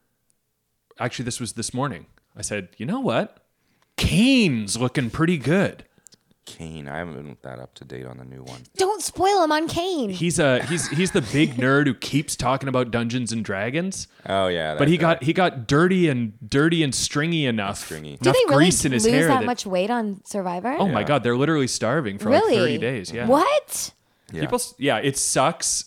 Speaker 1: actually this was this morning. I said, you know what? Kane's looking pretty good.
Speaker 3: Kane, I haven't been that up to date on the new one.
Speaker 2: Don't spoil him on Kane.
Speaker 1: He's a he's he's the big nerd who keeps talking about Dungeons and Dragons.
Speaker 3: Oh yeah, that
Speaker 1: But he
Speaker 3: guy.
Speaker 1: got he got dirty and dirty and stringy enough.
Speaker 3: Stringy.
Speaker 2: Do
Speaker 1: Enough
Speaker 2: they really
Speaker 1: grease in his
Speaker 2: lose
Speaker 1: hair
Speaker 2: that,
Speaker 1: that,
Speaker 2: much weight on Survivor?
Speaker 1: oh my
Speaker 3: Yeah.
Speaker 1: god, they're literally starving for
Speaker 2: really?
Speaker 1: like thirty days. Yeah.
Speaker 2: What?
Speaker 3: Yeah.
Speaker 1: People s- yeah, it sucks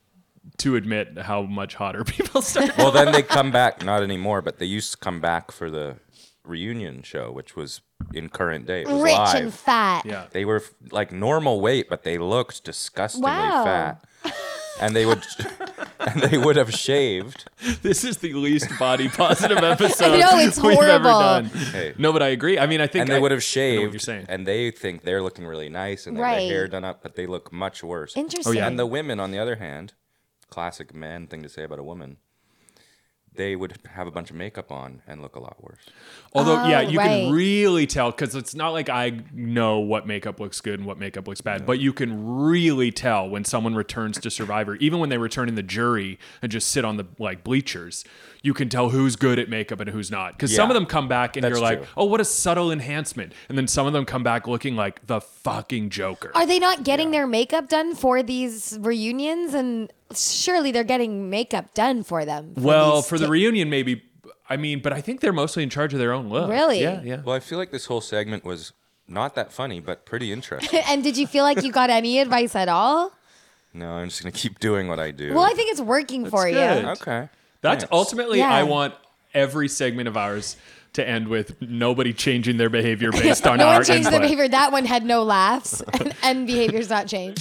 Speaker 1: to admit how much hotter people start.
Speaker 3: Well, then they come back. Not anymore, but they used to come back for the reunion show, which was in current day. It was
Speaker 2: Rich
Speaker 3: live.
Speaker 2: and fat.
Speaker 1: Yeah.
Speaker 3: They were f- like normal weight, but they looked disgustingly
Speaker 2: Wow.
Speaker 3: fat. And they would, and they would have shaved.
Speaker 1: This is the least body positive episode
Speaker 2: I know, it's
Speaker 1: we've ever
Speaker 2: horrible.
Speaker 1: done.
Speaker 3: Hey.
Speaker 1: No, but I agree. I mean, I think
Speaker 3: And they
Speaker 1: I-
Speaker 3: would have
Speaker 1: I know
Speaker 3: shaved.
Speaker 1: what you're saying.
Speaker 3: And they think they're looking really nice and they have
Speaker 2: Right.
Speaker 3: their hair done up, but they look much worse.
Speaker 2: Interesting.
Speaker 1: Oh, yeah.
Speaker 3: And the women, on the other hand, classic man thing to say about a woman, they would have a bunch of makeup on and look a lot worse.
Speaker 1: Although, yeah,
Speaker 2: Oh,
Speaker 1: you
Speaker 2: right.
Speaker 1: can really tell because it's not like I know what makeup looks good and what makeup looks bad, but you can really tell when someone returns to Survivor, even when they return in the jury and just sit on the like bleachers. You can tell who's good at makeup and who's not. Because some
Speaker 3: Yeah.
Speaker 1: of them come back and
Speaker 3: That's
Speaker 1: you're like,
Speaker 3: true.
Speaker 1: oh, what a subtle enhancement. And then some of them come back looking like the fucking Joker.
Speaker 2: Are they not getting their makeup done for these reunions? And surely they're getting makeup done for them. for
Speaker 1: well,
Speaker 2: these
Speaker 1: for the
Speaker 2: ta-
Speaker 1: reunion, maybe. I mean, but I think they're mostly in charge of their own look.
Speaker 2: Really?
Speaker 1: Yeah, yeah.
Speaker 3: Well, I feel like this whole segment was not that funny, but pretty interesting.
Speaker 2: And did you feel like you got any advice at all?
Speaker 3: No, I'm just going to keep doing what I do.
Speaker 2: Well, I think it's working for
Speaker 1: good.
Speaker 2: you.
Speaker 3: Okay.
Speaker 1: That's
Speaker 3: Thanks.
Speaker 1: ultimately,
Speaker 2: Yeah.
Speaker 1: I want every segment of ours to end with nobody changing their behavior based on
Speaker 2: No
Speaker 1: our
Speaker 2: one changed their
Speaker 1: input.
Speaker 2: behavior. That one had no laughs, and, and behavior's not changed.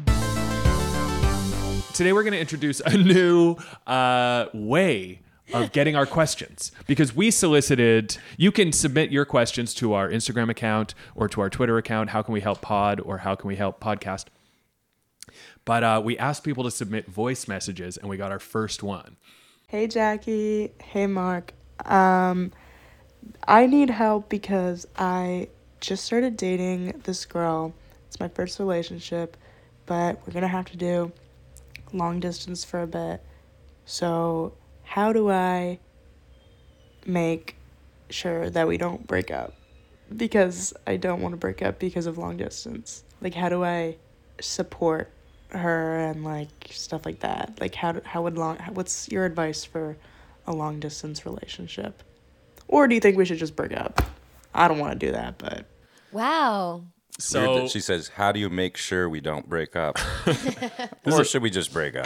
Speaker 1: Today we're going to introduce a new uh, way of getting our questions because we solicited. You can submit your questions to our Instagram account or to our Twitter account. How can we help pod or how can we help podcast? But uh, we asked people to submit voice messages, and we got our first one.
Speaker 4: Hey Jackie, hey Mark. Um, I need help because I just started dating this girl. It's my first relationship, but we're gonna have to do long distance for a bit. So how do I make sure that we don't break up? Because I don't want to break up because of long distance. Like, how do I support her and like stuff like that? Like, how do, how would long what's your advice for a long distance relationship? Or do you think we should just break up? I don't want to do that, but
Speaker 2: Wow.
Speaker 3: It's weird
Speaker 1: So
Speaker 3: that she says, how do you make sure we don't break up? Or should we just break up?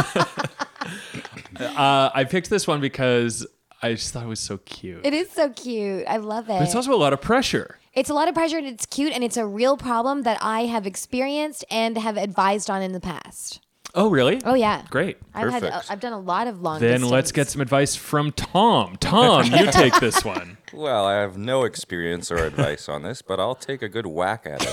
Speaker 1: uh, I picked this one because I just thought it was so cute.
Speaker 2: It is so cute. I love it.
Speaker 1: But it's also a lot of pressure.
Speaker 2: It's a lot of pressure and it's cute and it's a real problem that I have experienced and have advised on in the past.
Speaker 1: Oh, really?
Speaker 2: Oh yeah.
Speaker 1: Great.
Speaker 2: I've had
Speaker 3: Perfect.
Speaker 2: I've done a lot of long
Speaker 1: Then
Speaker 2: distance.
Speaker 1: let's get some advice from Tom. Tom, you take this one.
Speaker 3: Well, I have no experience or advice on this, but I'll take a good whack at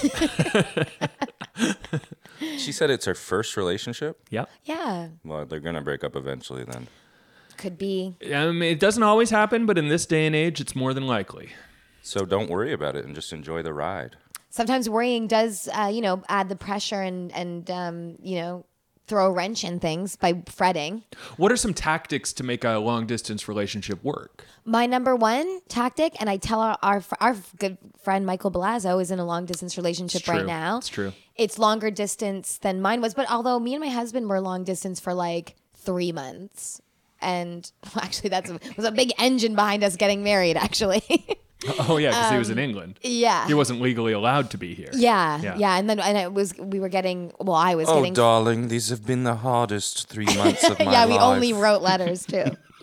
Speaker 3: it. She said it's her first relationship.
Speaker 1: Yep.
Speaker 2: Yeah.
Speaker 3: Well, they're going to break up eventually then.
Speaker 2: Could be.
Speaker 1: Um, it doesn't always happen, but in this day and age, it's more than likely.
Speaker 3: So don't worry about it and just enjoy the ride.
Speaker 2: Sometimes worrying does uh, you know, add the pressure and and um, you know, throw a wrench in things by fretting.
Speaker 1: What are some tactics to make a long distance relationship work?
Speaker 2: My number one tactic, and I tell our our, our good friend Michael Belazzo is in a long distance relationship
Speaker 1: It's
Speaker 2: right
Speaker 1: true.
Speaker 2: now.
Speaker 1: It's true.
Speaker 2: It's longer distance than mine was, but although me and my husband were long distance for like three months, and well, actually that's a, was a big engine behind us getting married. Actually,
Speaker 1: Oh, yeah, because he was in England.
Speaker 2: yeah.
Speaker 1: He wasn't legally allowed to be here.
Speaker 2: Yeah,
Speaker 1: Yeah.
Speaker 2: yeah, and then and it was we were getting well, I was
Speaker 3: Oh,
Speaker 2: getting
Speaker 3: darling, these have been the hardest three months of my
Speaker 2: yeah,
Speaker 3: life.
Speaker 2: we only wrote letters too.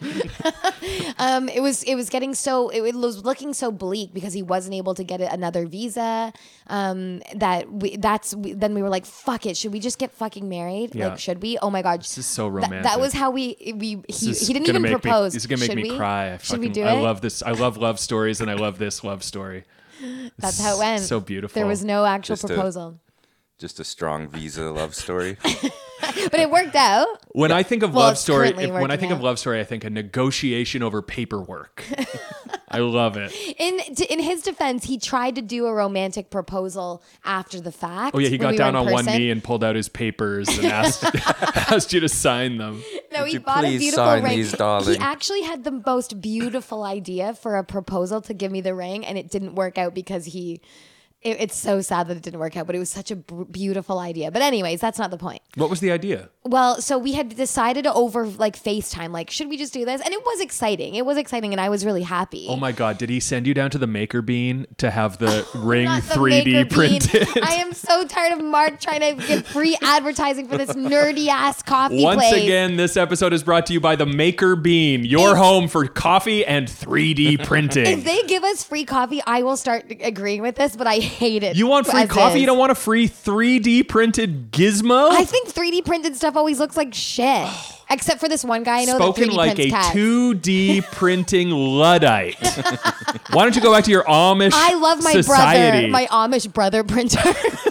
Speaker 2: um, it was it was getting so it was looking so bleak because he wasn't able to get another visa. Um, that we that's we, then we were like, fuck it, should we just get fucking married?
Speaker 1: Yeah.
Speaker 2: Like, should we? Oh my god,
Speaker 1: This is so
Speaker 2: Th-
Speaker 1: romantic.
Speaker 2: that was how we we
Speaker 1: This
Speaker 2: he,
Speaker 1: is
Speaker 2: he didn't
Speaker 1: gonna
Speaker 2: even
Speaker 1: make
Speaker 2: propose.
Speaker 1: Me, this is gonna make
Speaker 2: Should
Speaker 1: me
Speaker 2: we?
Speaker 1: cry. I
Speaker 2: Should we
Speaker 1: fucking-
Speaker 2: do
Speaker 1: I
Speaker 2: it?
Speaker 1: love this. I love love stories, and I love this love story.
Speaker 2: That's how it went.
Speaker 1: So beautiful.
Speaker 2: There was no actual
Speaker 3: Just a-
Speaker 2: proposal,
Speaker 3: Just a strong visa love story.
Speaker 2: but it worked out.
Speaker 1: When I think of
Speaker 2: Well,
Speaker 1: love
Speaker 2: it's
Speaker 1: story,
Speaker 2: currently
Speaker 1: if, when I
Speaker 2: working
Speaker 1: think of
Speaker 2: out.
Speaker 1: love story, I think a negotiation over paperwork. I love it.
Speaker 2: In to, in his defense, he tried to do a romantic proposal after the fact.
Speaker 1: Oh yeah, he
Speaker 2: when
Speaker 1: got
Speaker 2: we were
Speaker 1: down
Speaker 2: in
Speaker 1: on one
Speaker 2: person.
Speaker 1: knee and pulled out his papers and asked asked you to sign them.
Speaker 2: No,
Speaker 3: Would
Speaker 2: he
Speaker 3: you
Speaker 2: bought a
Speaker 3: please
Speaker 2: beautiful
Speaker 3: sign
Speaker 2: ring.
Speaker 3: these, darling?
Speaker 2: He actually had the most beautiful idea for a proposal to give me the ring, and it didn't work out because he. It, it's so sad that it didn't work out, but it was such a b- beautiful idea. But anyways, that's not the point.
Speaker 1: What was the idea?
Speaker 2: Well, so we had decided over like FaceTime, like, should we just do this? And it was exciting. It was exciting, and I was really happy.
Speaker 1: Oh my God! Did he send you down to the Maker Bean to have the ring
Speaker 2: Not the
Speaker 1: three D
Speaker 2: Maker Bean.
Speaker 1: printed?
Speaker 2: I am so tired of Mark trying to get free advertising for this nerdy ass coffee
Speaker 1: Once
Speaker 2: place.
Speaker 1: again, this episode is brought to you by the Maker Bean, your
Speaker 2: If-
Speaker 1: home for coffee and three D printing.
Speaker 2: If they give us free coffee, I will start agreeing with this, but I hate it.
Speaker 1: You want free
Speaker 2: as
Speaker 1: coffee?
Speaker 2: is.
Speaker 1: You don't want a free three D printed gizmo?
Speaker 2: I think three D printed stuff always looks like shit. Except for this one guy I know that
Speaker 1: Spoken
Speaker 2: three D
Speaker 1: like
Speaker 2: prints
Speaker 1: a
Speaker 2: cats.
Speaker 1: two D printing Luddite. Why don't you go back to your Amish
Speaker 2: I love my
Speaker 1: society?
Speaker 2: brother, my Amish brother printer.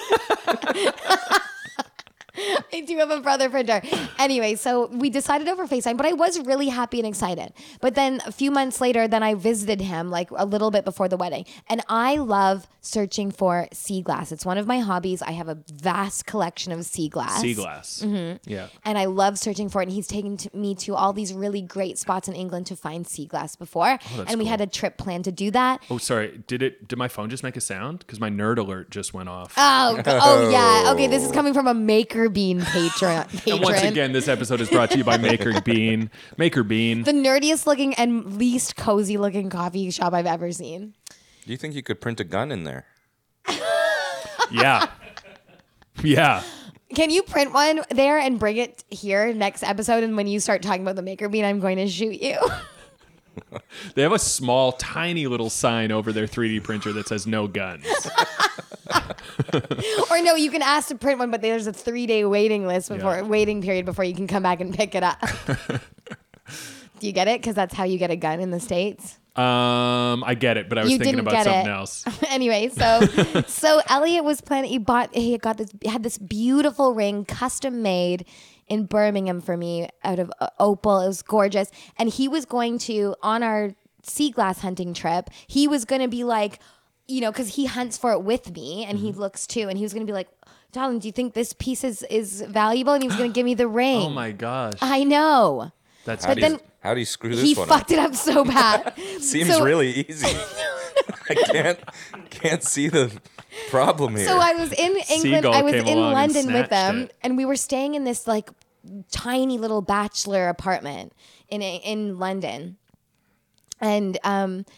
Speaker 2: I do have a brother printer. Anyway, so we decided over FaceTime, but I was really happy and excited. But then a few months later, then I visited him like a little bit before the wedding. And I love searching for sea glass. It's one of my hobbies. I have a vast collection of sea glass.
Speaker 1: Sea glass. Mm-hmm. Yeah.
Speaker 2: And I love searching for it. And he's taken to me to all these really great spots in England to find sea glass before.
Speaker 1: Oh, that's
Speaker 2: and we
Speaker 1: cool.
Speaker 2: had a trip planned to do that.
Speaker 1: Oh, sorry. Did it? Did my phone just make a sound? Because my nerd alert just went off.
Speaker 2: Oh, go- oh yeah. Okay, this is coming from a Maker Bean patron. patron.
Speaker 1: And once again, this episode is brought to you by Maker Bean. Maker Bean.
Speaker 2: the nerdiest looking and least cozy looking coffee shop I've ever seen.
Speaker 3: Do you think you could print a gun in there?
Speaker 1: Yeah. Yeah.
Speaker 2: Can you print one there and bring it here next episode? And when you start talking about the Maker Bean, I'm going to shoot you.
Speaker 1: They have a small, tiny little sign over their three D printer that says no guns.
Speaker 2: Or no, you can ask to print one, but there's a three day waiting list before
Speaker 1: Yeah.
Speaker 2: waiting period before you can come back and pick it up. Do you get it? Because that's how you get a gun in the States.
Speaker 1: Um, I get it, but I was
Speaker 2: You
Speaker 1: thinking
Speaker 2: didn't
Speaker 1: about
Speaker 2: get
Speaker 1: something
Speaker 2: it.
Speaker 1: else.
Speaker 2: Anyway, so so Elliot was planning. He bought. He got this. Had this beautiful ring, custom made in Birmingham for me out of uh, opal. It was gorgeous, and he was going to on our sea glass hunting trip. He was going to be like, you know, because he hunts for it with me, and he looks too, and he was going to be like, "Darling, do you think this piece is is valuable?" And he was going to give me the ring.
Speaker 1: Oh my gosh.
Speaker 2: I know.
Speaker 1: That's
Speaker 3: How,
Speaker 2: But
Speaker 3: do, you,
Speaker 2: then
Speaker 3: how do you screw this
Speaker 2: He
Speaker 3: one
Speaker 2: fucked
Speaker 3: up?
Speaker 2: it up so bad.
Speaker 3: Seems
Speaker 2: So-
Speaker 3: really easy. I can't can't see the problem here.
Speaker 2: So I was in England.
Speaker 1: Seagull
Speaker 2: I was
Speaker 1: came
Speaker 2: in
Speaker 1: along and
Speaker 2: London with
Speaker 1: snatched
Speaker 2: them,
Speaker 1: it.
Speaker 2: and we were staying in this like tiny little bachelor apartment in in London, and um,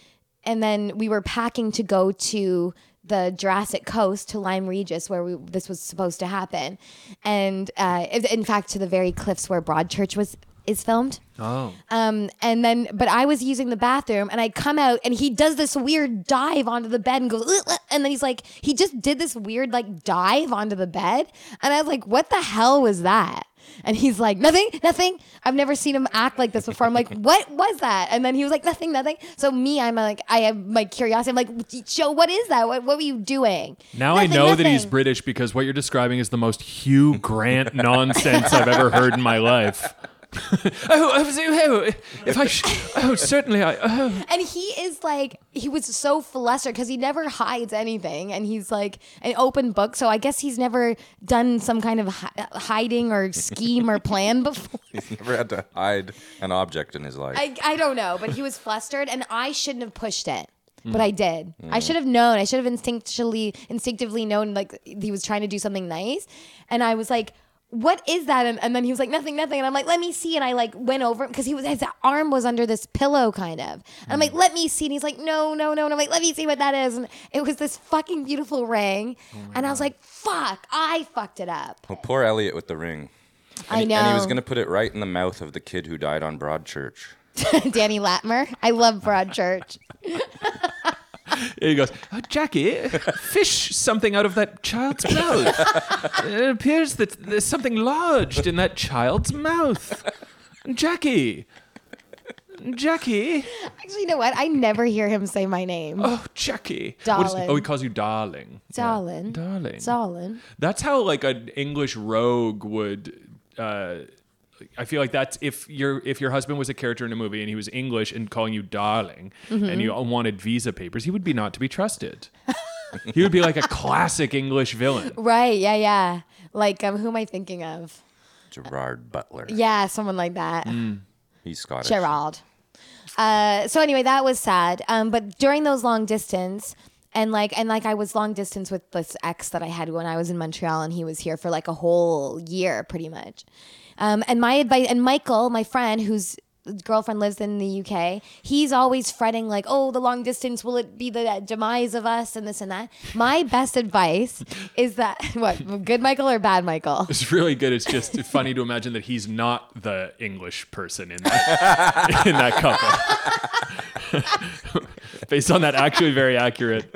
Speaker 2: and then we were packing to go to the Jurassic Coast, to Lyme Regis, where we, this was supposed to happen. And uh, in fact, to the very cliffs where Broadchurch was is filmed.
Speaker 1: Oh.
Speaker 2: Um, and then, but I was using the bathroom and I come out and he does this weird dive onto the bed and goes, "Ugh, ugh," and then he's like, he just did this weird like dive onto the bed. And I was like, what the hell was that? And he's like, nothing, nothing. I've never seen him act like this before. I'm like, what was that? And then he was like, nothing, nothing. So me, I'm like, I have my curiosity. I'm like, Joe, what is that? What, what were you doing?
Speaker 1: Now
Speaker 2: Nothing,
Speaker 1: I know
Speaker 2: nothing.
Speaker 1: that he's British because what you're describing is the most Hugh Grant nonsense I've ever heard in my life. oh, oh, if I sh- oh, certainly I. Oh.
Speaker 2: And he is like, he was so flustered because he never hides anything. And he's like an open book. So I guess he's never done some kind of hi- hiding or scheme or plan before.
Speaker 3: He's never had to hide an object in his life.
Speaker 2: I, I don't know, but he was flustered and I shouldn't have pushed it. But I did. Mm. I should have known. I should have instinctually, instinctively known like he was trying to do something nice. And I was like, what is that? And, and then he was like, nothing, nothing. And I'm like, let me see. And I like went over because he was, his arm was under this pillow kind of. And I'm like, let me see. And he's like, no, no, no. And I'm like, let me see what that is. And it was this fucking beautiful ring. Oh and I was like, fuck, I fucked it up.
Speaker 3: Well, poor Elliot with the ring. And
Speaker 2: I know.
Speaker 3: He, and he was going to put it right in the mouth of the kid who died on Broadchurch.
Speaker 2: Danny Latimer. I love Broadchurch.
Speaker 1: He goes, oh, Jackie, fish something out of that child's mouth. It appears that there's something lodged in that child's mouth. Jackie. Jackie.
Speaker 2: Actually, you know what? I never hear him say my name.
Speaker 1: Oh, Jackie.
Speaker 2: Darling.
Speaker 1: What is, oh, he calls you darling.
Speaker 2: Darling.
Speaker 1: Yeah. Darling.
Speaker 2: Darling.
Speaker 1: That's how like an English rogue would... Uh, I feel like that's if your if your husband was a character in a movie and he was English and calling you darling mm-hmm. and you wanted visa papers, he would be not to be trusted. He would be like a classic English villain.
Speaker 2: Right, yeah, yeah. Like, um, who am I thinking of?
Speaker 3: Gerard Butler.
Speaker 2: Yeah, someone like that.
Speaker 1: Mm.
Speaker 3: He's Scottish.
Speaker 2: Gerard. Uh, so anyway, that was sad. Um, but during those long distance... And like, and like, I was long distance with this ex that I had when I was in Montreal, and he was here for like a whole year, pretty much. Um, and my advice, and Michael, my friend, whose girlfriend lives in the U K, he's always fretting like, oh, the long distance, will it be the demise of us and this and that? My best advice is that, what, good Michael or bad Michael?
Speaker 1: It's really good. It's just funny to imagine that he's not the English person in that, in that couple. Based on that actually very accurate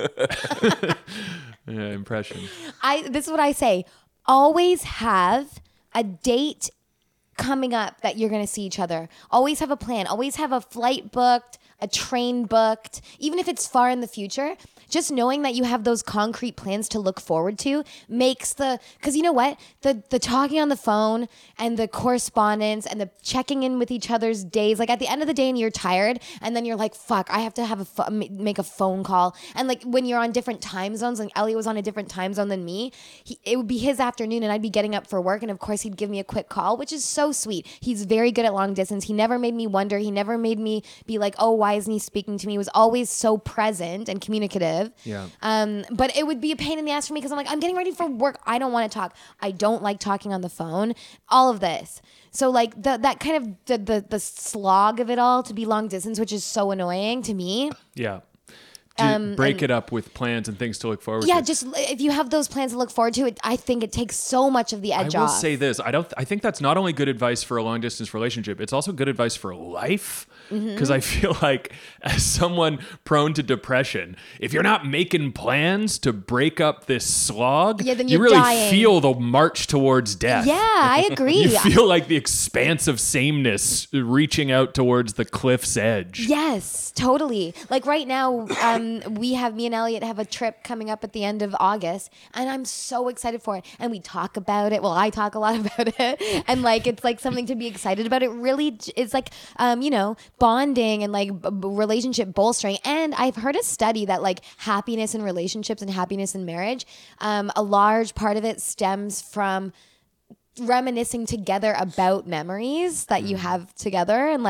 Speaker 1: yeah, impression.
Speaker 2: I this is what I say. Always have a date coming up that you're going to see each other. Always have a plan. Always have a flight booked, a train booked, even if it's far in the future. Just knowing that you have those concrete plans to look forward to makes the, because you know what? The the talking on the phone and the correspondence and the checking in with each other's days, like at the end of the day and you're tired and then you're like, fuck, I have to have a pho- make a phone call. And like when you're on different time zones, like Elliot was on a different time zone than me, he, it would be his afternoon and I'd be getting up for work. And of course he'd give me a quick call, which is so sweet. He's very good at long distance. He never made me wonder. He never made me be like, oh, why isn't he speaking to me? He was always so present and communicative.
Speaker 1: Yeah.
Speaker 2: Um, but it would be a pain in the ass for me because I'm like, I'm getting ready for work. I don't want to talk. I don't like talking on the phone. All of this. So like the, that kind of the, the the slog of it all to be long distance, which is so annoying to me.
Speaker 1: Yeah. To
Speaker 2: Um,
Speaker 1: break
Speaker 2: and-
Speaker 1: it up with plans and things to look forward
Speaker 2: Yeah,
Speaker 1: to.
Speaker 2: just if you have those plans to look forward to, it, I think it takes so much of the
Speaker 1: I
Speaker 2: edge
Speaker 1: will
Speaker 2: off.
Speaker 1: say this. I don't. I think that's not only good advice for a long distance relationship. It's also good advice for life. Because
Speaker 2: Mm-hmm.
Speaker 1: I feel like, as someone prone to depression, if you're not making plans to break up this slog,
Speaker 2: Yeah, then
Speaker 1: you
Speaker 2: you're
Speaker 1: really
Speaker 2: dying.
Speaker 1: feel the march towards death.
Speaker 2: Yeah, I agree.
Speaker 1: You feel like the expanse of sameness reaching out towards the cliff's edge.
Speaker 2: Yes, totally. Like right now, um, we have me and Elliot have a trip coming up at the end of August, and I'm so excited for it. And we talk about it. Well, I talk a lot about it, and like it's like something to be excited about. It really j- is like, um, you know, bonding and like b- b- relationship bolstering. And I've heard a study that like happiness in relationships and happiness in marriage, um, a large part of it stems from reminiscing together about memories that you have together and like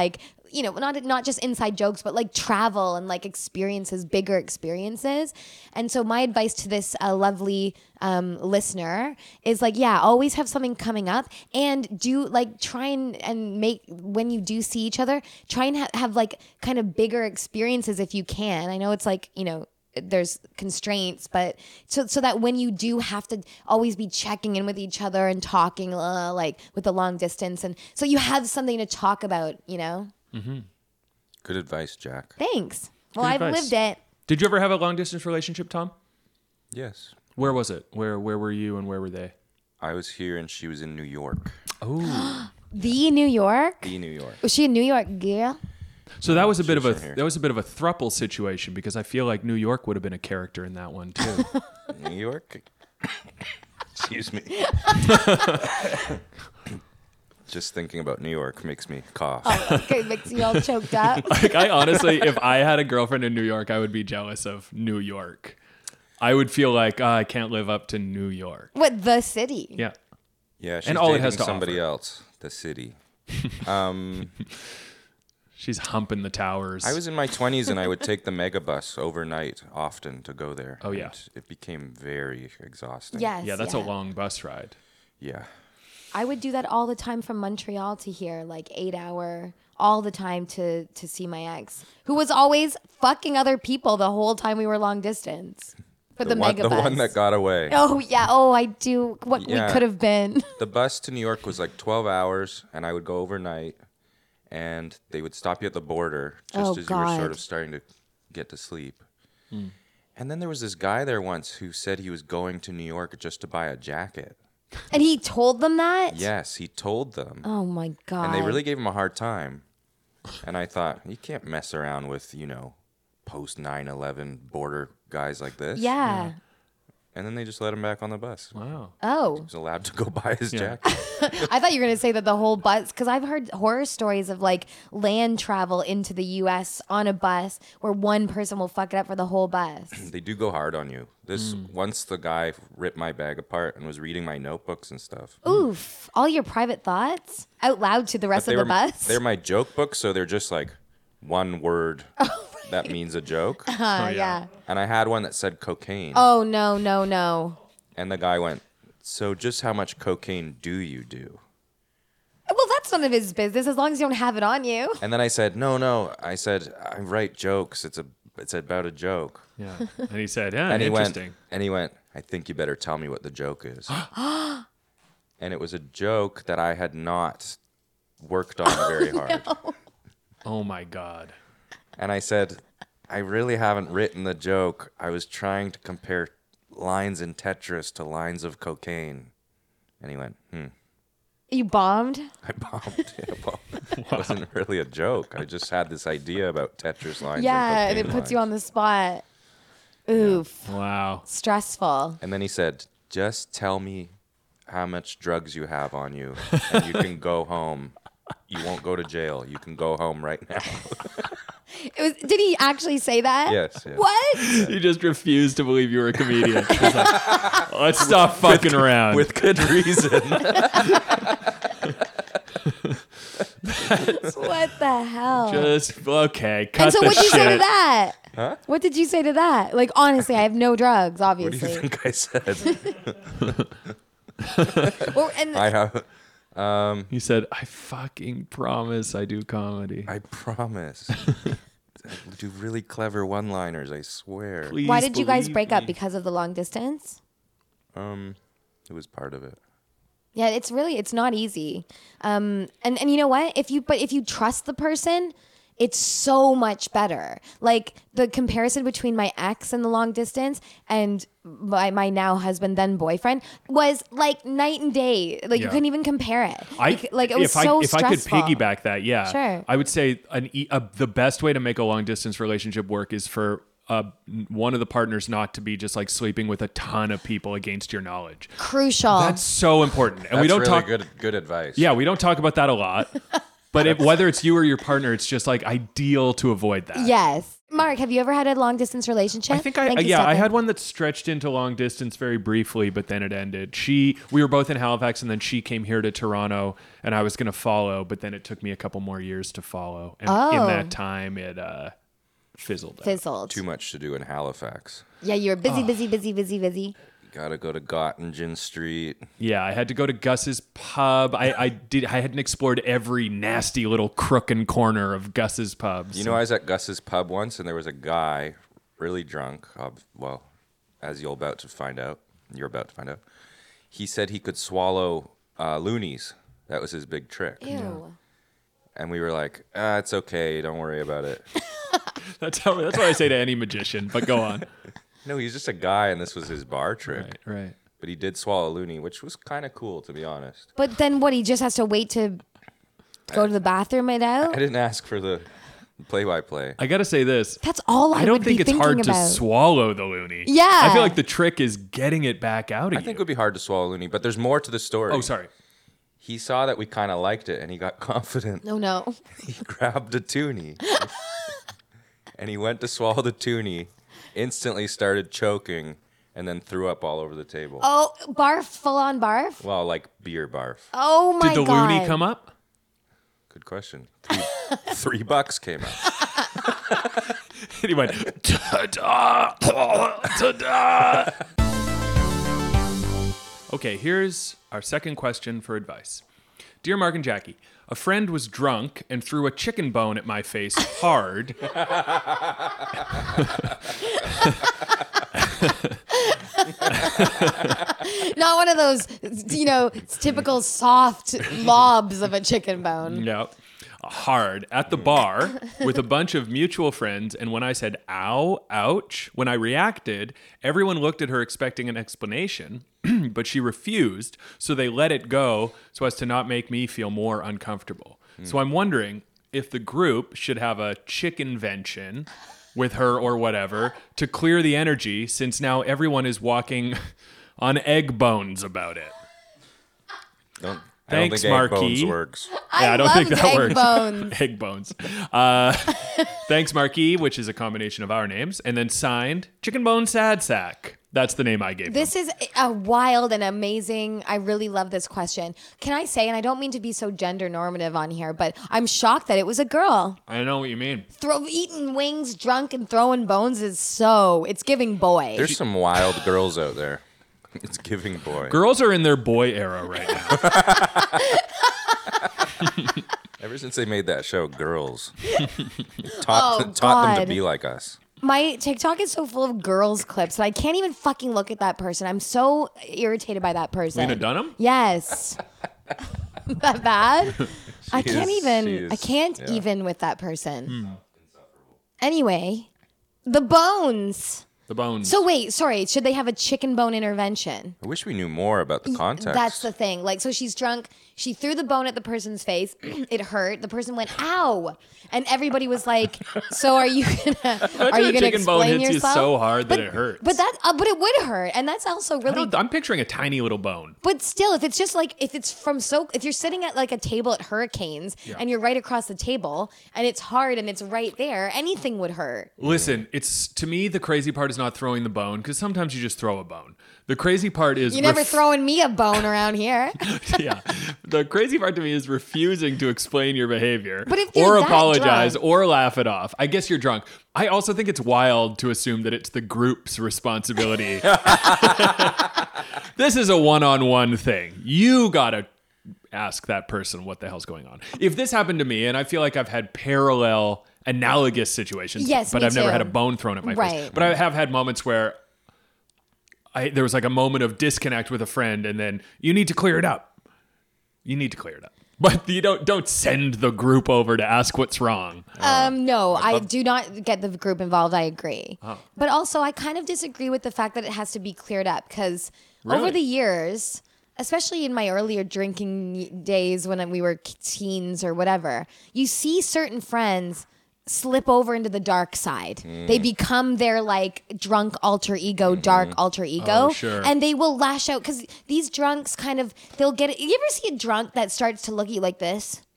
Speaker 2: you know, not not just inside jokes, but like travel and like experiences, bigger experiences. And so my advice to this uh, lovely um, listener is like, yeah, always have something coming up, and do like try and, and make, when you do see each other, try and ha- have like kind of bigger experiences if you can. I know it's like, you know, there's constraints, but so so that when you do have to always be checking in with each other and talking uh, like with the long distance, and so you have something to talk about, you know.
Speaker 1: Mm-hmm.
Speaker 3: Good advice, Jack.
Speaker 2: Thanks. Well,
Speaker 1: Good
Speaker 2: I've
Speaker 1: advice.
Speaker 2: lived it.
Speaker 1: Did you ever have a long distance relationship, Tom?
Speaker 3: Yes.
Speaker 1: Where was it? Where where were you and where were they?
Speaker 3: I was here and she was in New York.
Speaker 1: Oh.
Speaker 2: The New York?
Speaker 3: The New York.
Speaker 2: Was she a New York girl?
Speaker 1: So that was a bit of a
Speaker 3: She's from here.
Speaker 1: that was a bit of a thruple situation, because I feel like New York would have been a character in that one too.
Speaker 3: New York? Excuse me. Just thinking about New York makes me cough.
Speaker 2: Oh, okay, makes you all choked up.
Speaker 1: Like, I honestly, if I had a girlfriend in New York, I would be jealous of New York. I would feel like, oh, I can't live up to New York.
Speaker 2: What, the city?
Speaker 1: Yeah.
Speaker 3: Yeah, she's
Speaker 1: And all it
Speaker 3: dating
Speaker 1: has to
Speaker 3: somebody
Speaker 1: offer.
Speaker 3: else. The city. Um,
Speaker 1: She's humping the towers.
Speaker 3: I was in my twenties and I would take the megabus overnight often to go there.
Speaker 1: Oh, yeah.
Speaker 3: And it became very exhausting.
Speaker 2: Yes.
Speaker 1: Yeah, that's a long bus ride.
Speaker 3: Yeah.
Speaker 2: I would do that all the time from Montreal to here, like eight hour, all the time to to see my ex, who was always fucking other people the whole time we were long distance. For the,
Speaker 3: the one,
Speaker 2: mega
Speaker 3: the
Speaker 2: bus.
Speaker 3: one that got away.
Speaker 2: Oh yeah. Oh, I do. What
Speaker 3: Yeah.
Speaker 2: we could have been.
Speaker 3: The bus to New York was like twelve hours, and I would go overnight, and they would stop you at the border just
Speaker 2: Oh,
Speaker 3: as you were
Speaker 2: God.
Speaker 3: sort of starting to get to sleep. And then there was this guy there once who said he was going to New York just to buy a jacket.
Speaker 2: And he told them that.
Speaker 3: Yes, he told them.
Speaker 2: Oh my god.
Speaker 3: And they really gave him a hard time. And I thought, you can't mess around with, you know, post nine eleven border guys like this.
Speaker 2: Yeah.
Speaker 3: And then they just let him back on the bus.
Speaker 1: Wow.
Speaker 2: Oh.
Speaker 3: He was allowed to go buy his
Speaker 1: Yeah.
Speaker 3: jacket.
Speaker 2: I thought you were going to say that the whole bus, because I've heard horror stories of like land travel into the U S on a bus where one person will fuck it up for the whole bus.
Speaker 3: They do go hard on you. This once the guy ripped my bag apart and was reading my notebooks and stuff.
Speaker 2: Oof. All your private thoughts out loud to the rest
Speaker 3: But
Speaker 2: of
Speaker 3: they
Speaker 2: the
Speaker 3: were
Speaker 2: bus.
Speaker 3: they're my joke books, so they're just like one word that means a joke.
Speaker 2: Uh,
Speaker 1: Oh, yeah.
Speaker 2: yeah.
Speaker 3: And I had one that said cocaine.
Speaker 2: Oh, no, no, no.
Speaker 3: And the guy went, "So just how much cocaine do you do?"
Speaker 2: Well, that's none of his business as long as you don't have it on you.
Speaker 3: And then I said, "No, no." I said, "I write jokes. It's a it's about a joke."
Speaker 1: Yeah. And he said, yeah,
Speaker 3: And he
Speaker 1: interesting.
Speaker 3: went and he went, "I think you better tell me what the joke is." And it was a joke that I had not worked on very hard.
Speaker 1: Oh my God.
Speaker 3: And I said, "I really haven't written the joke. I was trying to compare lines in Tetris to lines of cocaine." And he went, "Hmm."
Speaker 2: You bombed?
Speaker 3: I bombed. Yeah, well, it wasn't really a joke. I just had this idea about Tetris lines.
Speaker 2: Yeah, and
Speaker 3: and
Speaker 2: it
Speaker 3: cocaine
Speaker 2: puts you
Speaker 3: lines.
Speaker 2: on the spot. Oof.
Speaker 1: Wow.
Speaker 2: Stressful.
Speaker 3: And then he said, "Just tell me how much drugs you have on you, and you can go home. You won't go to jail. You can go home right now."
Speaker 2: It was. Did he actually say that?
Speaker 3: Yes, yes.
Speaker 2: What?
Speaker 1: You just refused to believe you were a comedian. He's like, let's stop fucking around.
Speaker 3: With good reason.
Speaker 2: What the hell?
Speaker 1: Just, okay, cut
Speaker 2: and so
Speaker 1: the
Speaker 2: what did you
Speaker 1: shit.
Speaker 2: say to that?
Speaker 3: Huh?
Speaker 2: What did you say to that? Like, honestly, I have no drugs,
Speaker 3: What do you
Speaker 2: obviously.
Speaker 3: think I said?
Speaker 2: Well, and
Speaker 3: I have. Um,
Speaker 1: He said, I fucking promise I do comedy.
Speaker 3: I promise. I do really clever one-liners. I swear.
Speaker 1: Please
Speaker 2: why did you guys
Speaker 1: believe
Speaker 2: break up?
Speaker 1: me.
Speaker 2: Because of the long distance?
Speaker 3: Um, it was part of it.
Speaker 2: Yeah, it's really it's not easy. Um, and and you know what? If you but if you trust the person, it's so much better. Like the comparison between my ex and the long distance and my, my now husband then boyfriend was like night and day. Like you
Speaker 1: Yeah.
Speaker 2: couldn't even compare it.
Speaker 1: I,
Speaker 2: Bec- like it was
Speaker 1: if
Speaker 2: so
Speaker 1: I, if
Speaker 2: stressful.
Speaker 1: I could piggyback that, yeah,
Speaker 2: Sure.
Speaker 1: I would say an, e- a, the best way to make a long distance relationship work is for uh, one of the partners not to be just like sleeping with a ton of people against your knowledge.
Speaker 2: Crucial.
Speaker 1: That's so important, and
Speaker 3: That's
Speaker 1: we don't
Speaker 3: really
Speaker 1: talk.
Speaker 3: good. Good advice.
Speaker 1: Yeah, we don't talk about that a lot. But if, whether it's you or your partner, it's just like ideal to avoid that.
Speaker 2: Yes. Mark, have you ever had a long distance relationship?
Speaker 1: I think I,
Speaker 2: Thank you,
Speaker 1: yeah, I
Speaker 2: Stefan.
Speaker 1: had one that stretched into long distance very briefly, but then it ended. She, we were both in Halifax, and then she came here to Toronto, and I was going to follow, but then it took me a couple more years to follow. And
Speaker 2: Oh.
Speaker 1: in that time, it uh, fizzled out.
Speaker 2: Fizzled.
Speaker 3: Too much to do in Halifax.
Speaker 2: Yeah, you were
Speaker 1: Oh.
Speaker 2: busy, busy, busy, busy, busy.
Speaker 3: Gotta go to Gottingen Street.
Speaker 1: Yeah, I had to go to Gus's pub. I, I did. I hadn't explored every nasty little crook and corner of Gus's pub.
Speaker 3: You
Speaker 1: so-
Speaker 3: know, I was at Gus's pub once, and there was a guy, really drunk. Uh, well, as you're about to find out, you're about to find out. He said he could swallow uh, loonies. That was his big trick.
Speaker 2: Ew.
Speaker 3: And we were like, ah, it's okay. Don't worry about it.
Speaker 1: that's how. That's what I say to any magician. But go on.
Speaker 3: No, he's just a guy, and this was his bar trick.
Speaker 1: Right, right.
Speaker 3: But he did swallow a loony, which was kind of cool, to be honest.
Speaker 2: But then what? He just has to wait to go to the bathroom it out?
Speaker 3: I didn't ask for the play-by-play.
Speaker 1: I gotta say this.
Speaker 2: That's all I,
Speaker 1: I don't
Speaker 2: would
Speaker 1: think
Speaker 2: be
Speaker 1: it's
Speaker 2: thinking
Speaker 1: hard
Speaker 2: about.
Speaker 1: to swallow the loony.
Speaker 2: Yeah.
Speaker 1: I feel like the trick is getting it back out of
Speaker 3: I
Speaker 1: you.
Speaker 3: think it would be hard to swallow a loony, but there's more to the story.
Speaker 1: Oh, sorry.
Speaker 3: He saw that we kind of liked it, and he got confident.
Speaker 2: No, no.
Speaker 3: He grabbed a toonie, and he went to swallow the toonie, instantly started choking, and then threw up all over the table.
Speaker 2: Oh, barf, full on barf?
Speaker 3: Well, like beer barf.
Speaker 2: Oh my
Speaker 1: Did the
Speaker 2: god.
Speaker 1: loony come up?
Speaker 3: Good question. Three, three bucks came out.
Speaker 1: And he went, ta-da, ta-da. Okay, here's our second question for advice. Dear Mark and Jackie, a friend was drunk and threw a chicken bone at my face hard.
Speaker 2: Not one of those, you know, typical soft lobs of a chicken bone.
Speaker 1: Yep. Hard at the bar with a bunch of mutual friends. And when I said, ow, ouch, when I reacted, everyone looked at her expecting an explanation, but she refused. So they let it go so as to not make me feel more uncomfortable. So I'm wondering if the group should have a chickenvention with her or whatever to clear the energy, since now everyone is walking on egg bones about it.
Speaker 3: Don't,
Speaker 1: Thanks,
Speaker 3: I don't think egg
Speaker 1: Marquis.
Speaker 3: bones works.
Speaker 2: I,
Speaker 1: Yeah, I don't think
Speaker 2: loved
Speaker 1: that
Speaker 2: egg
Speaker 1: works.
Speaker 2: bones.
Speaker 1: Egg bones. Uh, thanks, Marquis, which is a combination of our names, and then signed Chicken Bone Sad Sack. That's the name I gave
Speaker 2: This
Speaker 1: them.
Speaker 2: is a wild and amazing. I really love this question. Can I say, and I don't mean to be so gender normative on here, but I'm shocked that it was a girl.
Speaker 1: I know what you mean.
Speaker 2: Throw eating wings, drunk, and throwing bones is so. It's giving boy.
Speaker 3: There's some wild girls out there. It's giving boy.
Speaker 1: Girls are in their boy era right now.
Speaker 3: Ever since they made that show, girls taught,
Speaker 2: Oh,
Speaker 3: taught them to
Speaker 2: God.
Speaker 3: be like us.
Speaker 2: My TikTok is so full of girls clips that I can't even fucking look at that person. I'm so irritated by that person.
Speaker 1: Lena Dunham?
Speaker 2: Yes. That bad? I
Speaker 3: She
Speaker 2: can't
Speaker 3: is-
Speaker 2: even.
Speaker 3: she is-
Speaker 2: I can't
Speaker 3: yeah.
Speaker 2: even with that person. Anyway, the bones.
Speaker 1: The bones.
Speaker 2: So wait, sorry. Should they have a chicken bone intervention?
Speaker 3: I wish we knew more about the context.
Speaker 2: That's the thing. Like, so she's drunk. She threw the bone at the person's face. It hurt. The person went, "Ow!" And everybody was like, "So are you gonna? Are you
Speaker 1: a
Speaker 2: gonna
Speaker 1: chicken bone
Speaker 2: explain
Speaker 1: hits you
Speaker 2: yourself?"
Speaker 1: so hard that
Speaker 2: But-
Speaker 1: it hurts.
Speaker 2: But that, uh, but it would hurt, and that's also
Speaker 1: I
Speaker 2: really.
Speaker 1: don't- I'm picturing a tiny little bone.
Speaker 2: But still, if it's just like if it's from so, if you're sitting at like a table at Hurricanes and you're right across the table and it's hard and it's right there, anything would hurt.
Speaker 1: Listen, it's to me the crazy part is not throwing the bone, because sometimes you just throw a bone. The crazy part is
Speaker 2: You're never
Speaker 1: ref-
Speaker 2: throwing me a bone around here.
Speaker 1: yeah. The crazy part to me is refusing to explain your behavior
Speaker 2: But if you're
Speaker 1: or
Speaker 2: that
Speaker 1: apologize
Speaker 2: drunk-
Speaker 1: or laugh it off. I guess you're drunk. I also think it's wild to assume that it's the group's responsibility. This is a one-on-one thing. You got to ask that person what the hell's going on. If this happened to me, and I feel like I've had parallel analogous situations,
Speaker 2: Yes,
Speaker 1: but
Speaker 2: me
Speaker 1: I've never
Speaker 2: too.
Speaker 1: had a bone thrown at my face.
Speaker 2: Right.
Speaker 1: But I have had moments where I, there was like a moment of disconnect with a friend, and then you need to clear it up. You need to clear it up. But you don't don't send the group over to ask what's wrong.
Speaker 2: Um, no, I do not get the group involved. I agree.
Speaker 1: Oh.
Speaker 2: But also, I kind of disagree with the fact that it has to be cleared up because
Speaker 1: Really?
Speaker 2: over the years, especially in my earlier drinking days when we were teens or whatever, you see certain friends slip over into the dark side. They become their like drunk alter ego, dark alter ego.
Speaker 1: Oh, sure.
Speaker 2: And they will lash out because these drunks kind of, they'll get it. You ever see a drunk that starts to look at you like this?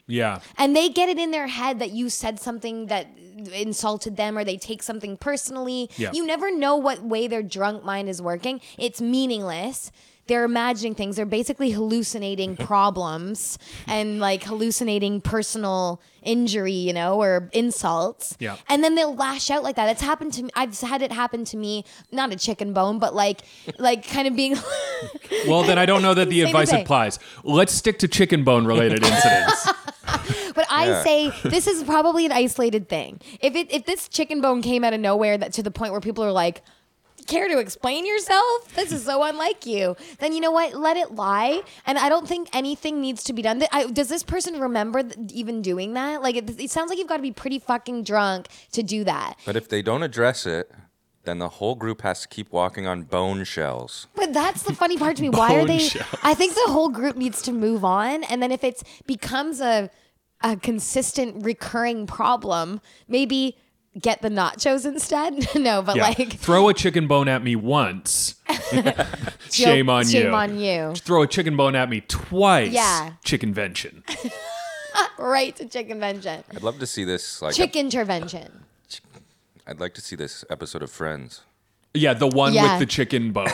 Speaker 1: Yeah.
Speaker 2: And they get it in their head that you said something that insulted them, or they take something personally.
Speaker 1: Yeah.
Speaker 2: You never know what way their drunk mind is working. It's meaningless. They're imagining things. They're basically hallucinating problems and like hallucinating personal injury, you know, or insults.
Speaker 1: Yeah.
Speaker 2: And then they'll lash out like that. It's happened to me. I've had it happen to me, not a chicken bone, but like, like kind of being.
Speaker 1: Well, then I don't know that the
Speaker 2: Same
Speaker 1: advice
Speaker 2: thing.
Speaker 1: applies. Let's stick to chicken bone related incidents.
Speaker 2: But I
Speaker 3: Yeah.
Speaker 2: say this is probably an isolated thing. If it if this chicken bone came out of nowhere, that to the point where people are like, care to explain yourself? This is so unlike you. Then you know what? Let it lie. And I don't think anything needs to be done. Th- I, does this person remember th- even doing that? Like, it, it sounds like you've got to be pretty fucking drunk to do that.
Speaker 3: But if they don't address it, then the whole group has to keep walking on bone shells.
Speaker 2: But that's the funny part to me. Why are
Speaker 1: Bone
Speaker 2: they?
Speaker 1: shells.
Speaker 2: I think the whole group needs to move on. And then if it becomes a a consistent recurring problem, maybe get the nachos instead. No, but
Speaker 1: Yeah.
Speaker 2: like
Speaker 1: Throw a chicken bone at me once. Shame on you.
Speaker 2: Shame on you.
Speaker 1: Throw a chicken bone at me twice.
Speaker 2: Yeah.
Speaker 1: Chickenvention.
Speaker 2: Right to chickenvention.
Speaker 3: I'd love to see this. Like,
Speaker 2: Chick intervention.
Speaker 3: I'd like to see this episode of Friends.
Speaker 1: Yeah, the one
Speaker 2: Yeah.
Speaker 1: with the chicken bone.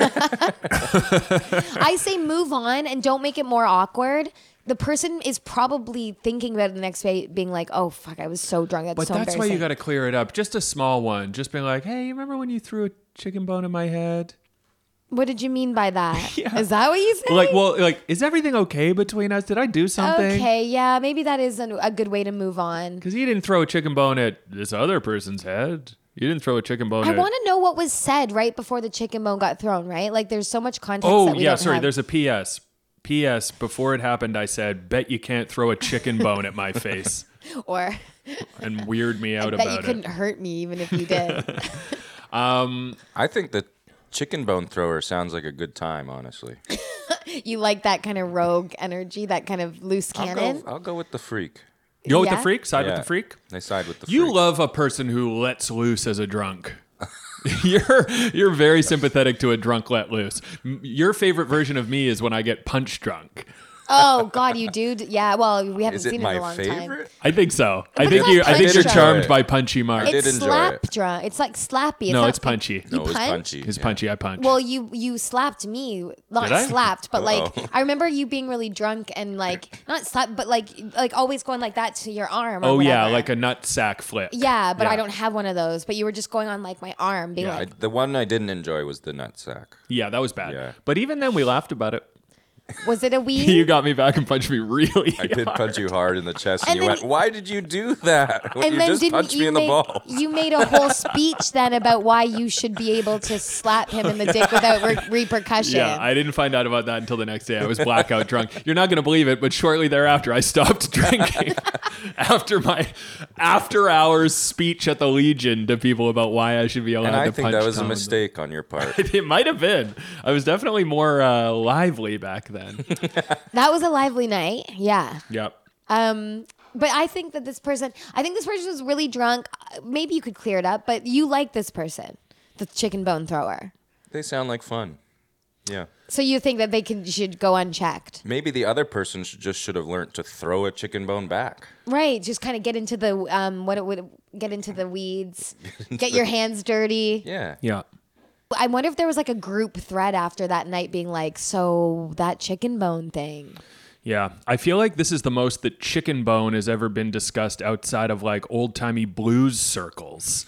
Speaker 2: I say move on and don't make it more awkward. The person is probably thinking about it the next day, being like, "Oh fuck, I was so drunk. That's
Speaker 1: But
Speaker 2: so
Speaker 1: that's why you
Speaker 2: embarrassing."
Speaker 1: got to clear it up. Just a small one. Just being like, hey, you remember when you threw a chicken bone in my head?
Speaker 2: What did you mean by that?
Speaker 1: Yeah.
Speaker 2: Is that what you said?
Speaker 1: Like, well, like, is everything okay between us? Did I do something?
Speaker 2: Okay, yeah, maybe that is a, a good way to move on.
Speaker 1: Because you didn't throw a chicken bone at this other person's head. You didn't throw a chicken bone
Speaker 2: I
Speaker 1: at...
Speaker 2: want to know what was said right before the chicken bone got thrown, right? Like, there's so much context
Speaker 1: Oh,
Speaker 2: that we
Speaker 1: yeah,
Speaker 2: don't
Speaker 1: sorry.
Speaker 2: have.
Speaker 1: There's a P S. P S. Before it happened, I said, bet you can't throw a chicken bone at my face
Speaker 2: Or
Speaker 1: and weird me out
Speaker 2: that you
Speaker 1: about
Speaker 2: couldn't
Speaker 1: it.
Speaker 2: hurt me even if you did.
Speaker 3: I think the chicken bone thrower sounds like a good time, honestly.
Speaker 2: You like that kind of rogue energy, that kind of loose
Speaker 3: I'll
Speaker 2: cannon?
Speaker 3: go, I'll go with the freak.
Speaker 1: You go with
Speaker 2: Yeah?
Speaker 1: the freak? Side with
Speaker 3: Yeah.
Speaker 1: the freak?
Speaker 3: They side with the
Speaker 1: You
Speaker 3: freak.
Speaker 1: love a person who lets loose as a drunk. you're you're very sympathetic to a drunk let loose. M- Your favorite version of me is when I get punch drunk.
Speaker 2: Oh God, you do? Yeah. Well, we haven't
Speaker 3: Is it
Speaker 2: seen it
Speaker 3: my
Speaker 2: in a long time.
Speaker 3: favorite?
Speaker 1: I think so. I
Speaker 2: But
Speaker 1: think
Speaker 2: it's
Speaker 1: you.
Speaker 2: not
Speaker 1: I think
Speaker 2: punch
Speaker 1: you're
Speaker 2: drunk.
Speaker 1: charmed by punchy Mark.
Speaker 3: I did
Speaker 2: It's
Speaker 3: enjoy
Speaker 2: slap
Speaker 3: it.
Speaker 2: drunk. It's like slappy. It's
Speaker 1: No,
Speaker 2: not,
Speaker 1: it's punchy.
Speaker 2: You
Speaker 3: No, it was
Speaker 2: punch?
Speaker 3: punchy.
Speaker 1: It's
Speaker 3: yeah.
Speaker 1: punchy. I punch.
Speaker 2: Well, you you slapped me, not
Speaker 1: Did I?
Speaker 2: slapped, but like
Speaker 3: Uh-oh.
Speaker 2: I remember you being really drunk and like not slapped, but like like always going like that to your arm. Or
Speaker 1: oh yeah,
Speaker 2: whatever.
Speaker 1: like a nut sack flip.
Speaker 2: yeah, but
Speaker 1: Yeah.
Speaker 2: I don't have one of those. But you were just going on like my arm, being
Speaker 3: Yeah, I,
Speaker 2: like,
Speaker 3: the one I didn't enjoy was the nutsack.
Speaker 1: Yeah, that was bad.
Speaker 3: Yeah.
Speaker 1: But even then, we laughed about it.
Speaker 2: was it a wee?
Speaker 1: You got me back and punched me really.
Speaker 3: I did punch you hard in the chest, and,
Speaker 2: And
Speaker 3: you
Speaker 2: then
Speaker 3: went,
Speaker 2: you-
Speaker 3: "Why did you do that?
Speaker 2: and
Speaker 3: you
Speaker 2: then
Speaker 3: just
Speaker 2: didn't
Speaker 3: punched
Speaker 2: you
Speaker 3: me in the
Speaker 2: make,
Speaker 3: balls."
Speaker 2: You made a whole speech then about why you should be able to slap him in the dick without re- repercussion.
Speaker 1: Yeah, I didn't find out about that until the next day. I was blackout drunk. You're not going to believe it, but shortly thereafter, I stopped drinking. After my after hours speech at the Legion to people about why I should be allowed
Speaker 3: And I
Speaker 1: to
Speaker 3: think
Speaker 1: punch
Speaker 3: that was a
Speaker 1: Tom.
Speaker 3: mistake on your part.
Speaker 1: It might have been. I was definitely more uh, lively back then.
Speaker 2: That was a lively night. Yeah.
Speaker 1: Yep.
Speaker 2: Um, but I think that this person, I think this person was really drunk. Uh, Maybe you could clear it up, but you like this person, the chicken bone thrower.
Speaker 3: They sound like fun. Yeah.
Speaker 2: So you think that they can should go unchecked,
Speaker 3: Maybe the other person should, just should have learned to throw a chicken bone back.
Speaker 2: right? Just kind of get into the um, what it would get into the weeds, get your hands dirty.
Speaker 3: Yeah.
Speaker 1: Yeah.
Speaker 2: I wonder if there was like a group thread after that night, being like, "So that chicken bone thing."
Speaker 1: Yeah. I feel like this is the most that chicken bone has ever been discussed outside of like old timey blues circles.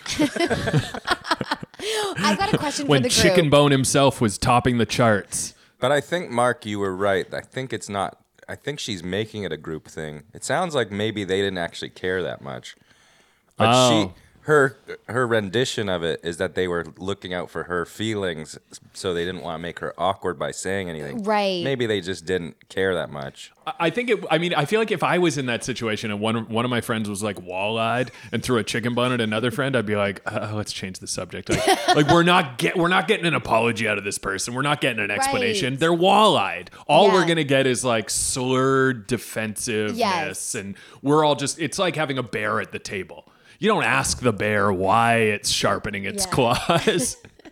Speaker 2: I've got a question
Speaker 1: When
Speaker 2: for the
Speaker 1: Chicken
Speaker 2: group.
Speaker 1: Bone himself was topping the charts.
Speaker 3: But I think, Mark, you were right. I think it's not. I think she's making it a group thing. It sounds like maybe they didn't actually care that much. But
Speaker 1: Oh.
Speaker 3: she, her, her rendition of it is that they were looking out for her feelings, so they didn't want to make her awkward by saying anything.
Speaker 2: Right.
Speaker 3: Maybe they just didn't care that much.
Speaker 1: I- I think it. I mean, I feel like if I was in that situation and one one of my friends was like wall-eyed and threw a chicken bone at another friend, I'd be like, uh, "Let's change the subject." Like, like we're not get we're not getting an apology out of this person. We're not getting an explanation.
Speaker 2: Right.
Speaker 1: They're wall-eyed. All
Speaker 2: Yeah.
Speaker 1: we're gonna get is like slurred defensiveness,
Speaker 2: Yes.
Speaker 1: and we're all just. It's like having a bear at the table. You don't ask the bear why it's sharpening its
Speaker 2: Yeah.
Speaker 1: claws.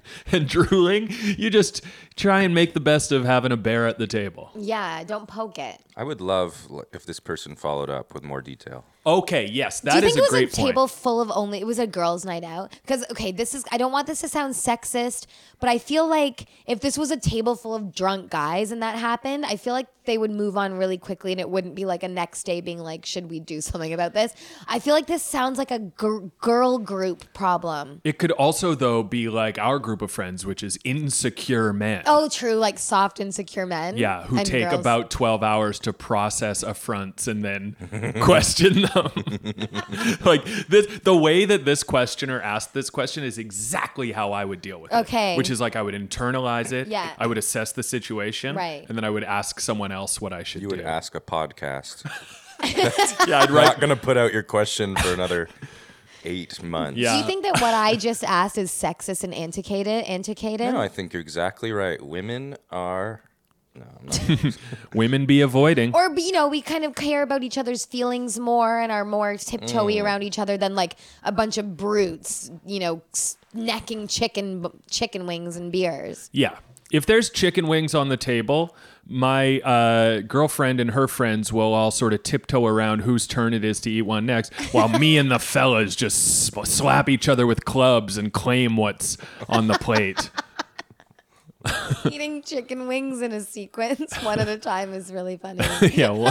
Speaker 1: and drooling, you just try and make the best of having a bear at the table.
Speaker 2: Yeah, don't poke it.
Speaker 3: I would love l- if this person followed up with more detail.
Speaker 1: Okay, yes,
Speaker 2: Do you
Speaker 1: that is
Speaker 2: think
Speaker 1: a
Speaker 2: it
Speaker 1: great
Speaker 2: was a
Speaker 1: point.
Speaker 2: table full of only? It was a girls' night out. Because okay, this is. I don't want this to sound sexist, but I feel like if this was a table full of drunk guys and that happened, I feel like they would move on really quickly, and it wouldn't be like a next day being like, "Should we do something about this?" I feel like this sounds like a gr- girl group problem.
Speaker 1: It could also, though, be like our group of friends, which is insecure men.
Speaker 2: Oh, true. Like soft, insecure men.
Speaker 1: Yeah, who
Speaker 2: and
Speaker 1: take
Speaker 2: girls.
Speaker 1: about twelve hours to process affronts and then question them. Like this, the way that this questioner asked this question is exactly how I would deal with it.
Speaker 2: Okay.
Speaker 1: Which is like I would internalize it.
Speaker 2: Yeah.
Speaker 1: I would assess the situation.
Speaker 2: Right.
Speaker 1: And then I would ask someone else what I should
Speaker 3: You
Speaker 1: do.
Speaker 3: would ask a podcast.
Speaker 1: Yeah, I'd
Speaker 3: Not
Speaker 1: write.
Speaker 3: going to put out your question for another eight months.
Speaker 1: Yeah.
Speaker 2: Do you think that what I just asked is sexist and antiquated? Antiquated?
Speaker 3: No, I think you're exactly right. Women are. No, I'm not.
Speaker 1: Women be avoiding.
Speaker 2: Or, you know, we kind of care about each other's feelings more and are more tiptoey
Speaker 3: Mm.
Speaker 2: around each other than like a bunch of brutes, you know, necking chicken chicken wings and beers.
Speaker 1: Yeah. If there's chicken wings on the table, my uh, girlfriend and her friends will all sort of tiptoe around whose turn it is to eat one next, while me and the fellas just sp- slap each other with clubs and claim what's on the plate.
Speaker 2: Eating chicken wings in a sequence, one at a time, is really funny.
Speaker 1: Yeah, one,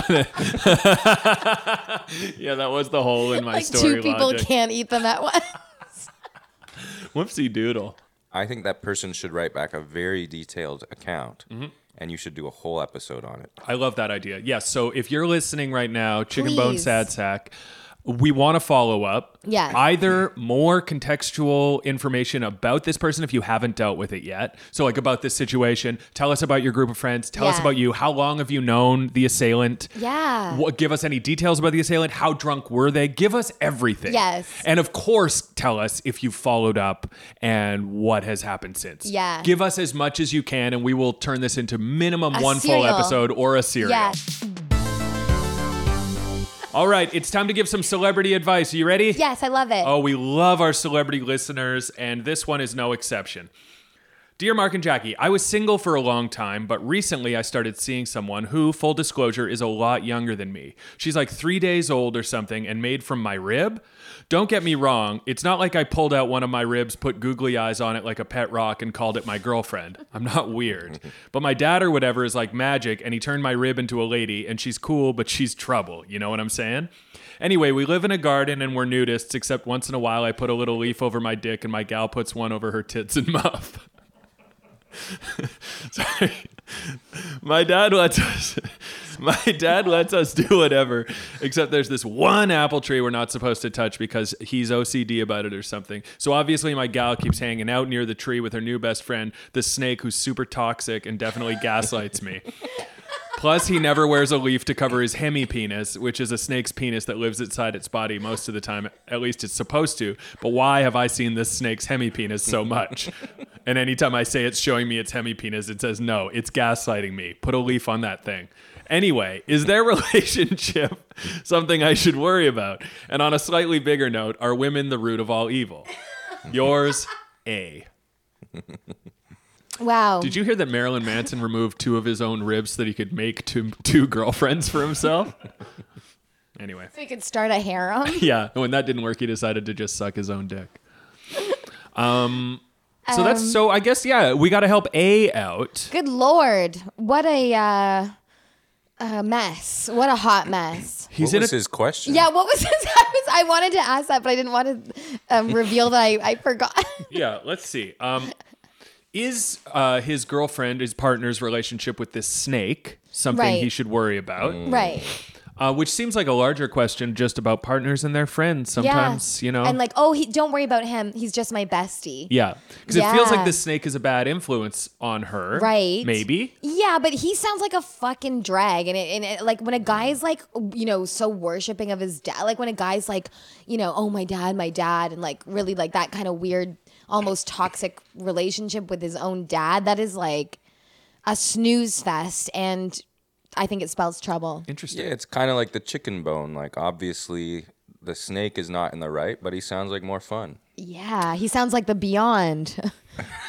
Speaker 1: yeah, that was the hole in my
Speaker 2: Like
Speaker 1: story
Speaker 2: two people
Speaker 1: logic.
Speaker 2: can't eat them at once.
Speaker 1: Whoopsie doodle.
Speaker 3: I think that person should write back a very detailed account, and you should do a whole episode on it.
Speaker 1: I love that idea. Yes. So if you're listening right now, Chicken Bone
Speaker 2: Please.
Speaker 1: Sad Sack, we want to follow up.
Speaker 2: Yeah.
Speaker 1: Either more contextual information about this person if you haven't dealt with it yet. So like about this situation, tell us about your group of friends. Tell us
Speaker 2: Yeah.
Speaker 1: about you. How long have you known the assailant?
Speaker 2: Yeah.
Speaker 1: What, give us any details about the assailant. How drunk were they? Give us everything.
Speaker 2: Yes.
Speaker 1: And of course, tell us if you followed up and what has happened since.
Speaker 2: Yeah.
Speaker 1: Give us as much as you can, and we will turn this into minimum
Speaker 2: A
Speaker 1: one full
Speaker 2: serial.
Speaker 1: episode or a serial.
Speaker 2: Yeah.
Speaker 1: All right, it's time to give some celebrity advice. Are you ready?
Speaker 2: Yes, I love it.
Speaker 1: Oh, we love our celebrity listeners, and this one is no exception. Dear Mark and Jackie, I was single for a long time, but recently I started seeing someone who, full disclosure, is a lot younger than me. She's like three days old or something and made from my rib. Don't get me wrong, it's not like I pulled out one of my ribs, put googly eyes on it like a pet rock, and called it my girlfriend. I'm not weird. But my dad or whatever is like magic, and he turned my rib into a lady, and she's cool, but she's trouble. You know what I'm saying? Anyway, we live in a garden and we're nudists, except once in a while I put a little leaf over my dick and my gal puts one over her tits and muff. Sorry. My dad lets us my dad lets us do whatever, except there's this one apple tree we're not supposed to touch because he's O C D about it or something. So obviously my gal keeps hanging out near the tree with her new best friend, the snake who's super toxic and definitely gaslights me. Plus, he never wears a leaf to cover his hemipenis, which is a snake's penis that lives inside its body most of the time. At least it's supposed to. But why have I seen this snake's hemipenis so much? And anytime I say it's showing me its hemipenis, it says, no, it's gaslighting me. Put a leaf on that thing. Anyway, is their relationship something I should worry about? And on a slightly bigger note, are women the root of all evil? Yours, A.
Speaker 2: Wow.
Speaker 1: Did you hear that Marilyn Manson removed two of his own ribs so that he could make two, two girlfriends for himself? Anyway.
Speaker 2: So we could start a harem?
Speaker 1: Yeah. And when that didn't work, he decided to just suck his own dick. Um, so that's,
Speaker 2: Um,
Speaker 1: so I guess, yeah, we got to help A out.
Speaker 2: Good Lord. What a, uh, a mess. What a hot mess.
Speaker 1: He's
Speaker 3: what
Speaker 1: in
Speaker 3: was
Speaker 1: a,
Speaker 3: his question?
Speaker 2: Yeah, what was his? I, was, I wanted to ask that, but I didn't want to um, reveal that I, I forgot.
Speaker 1: yeah, let's see. Um, is uh, his girlfriend, his partner's relationship with this snake something
Speaker 2: Right.
Speaker 1: he should worry about?
Speaker 2: Right.
Speaker 1: Uh, which seems like a larger question just about partners and their friends sometimes,
Speaker 2: yeah.
Speaker 1: you know?
Speaker 2: And like, oh, he, don't worry about him. He's just my bestie.
Speaker 1: Yeah, because it feels like
Speaker 2: Yeah.
Speaker 1: this snake is a bad influence on her.
Speaker 2: Right.
Speaker 1: Maybe.
Speaker 2: Yeah, but he sounds like a fucking drag. And, it, and it, like when a guy's like, you know, so worshiping of his dad, like when a guy's like, you know, oh, my dad, my dad, and like really like that kind of weird, almost toxic relationship with his own dad, that is like a snooze fest. And I think it spells trouble.
Speaker 1: Interesting.
Speaker 3: Yeah, it's kind of like the chicken bone. Like, obviously, the snake is not in the right, but he sounds like more fun.
Speaker 2: Yeah, he sounds like the Beyond.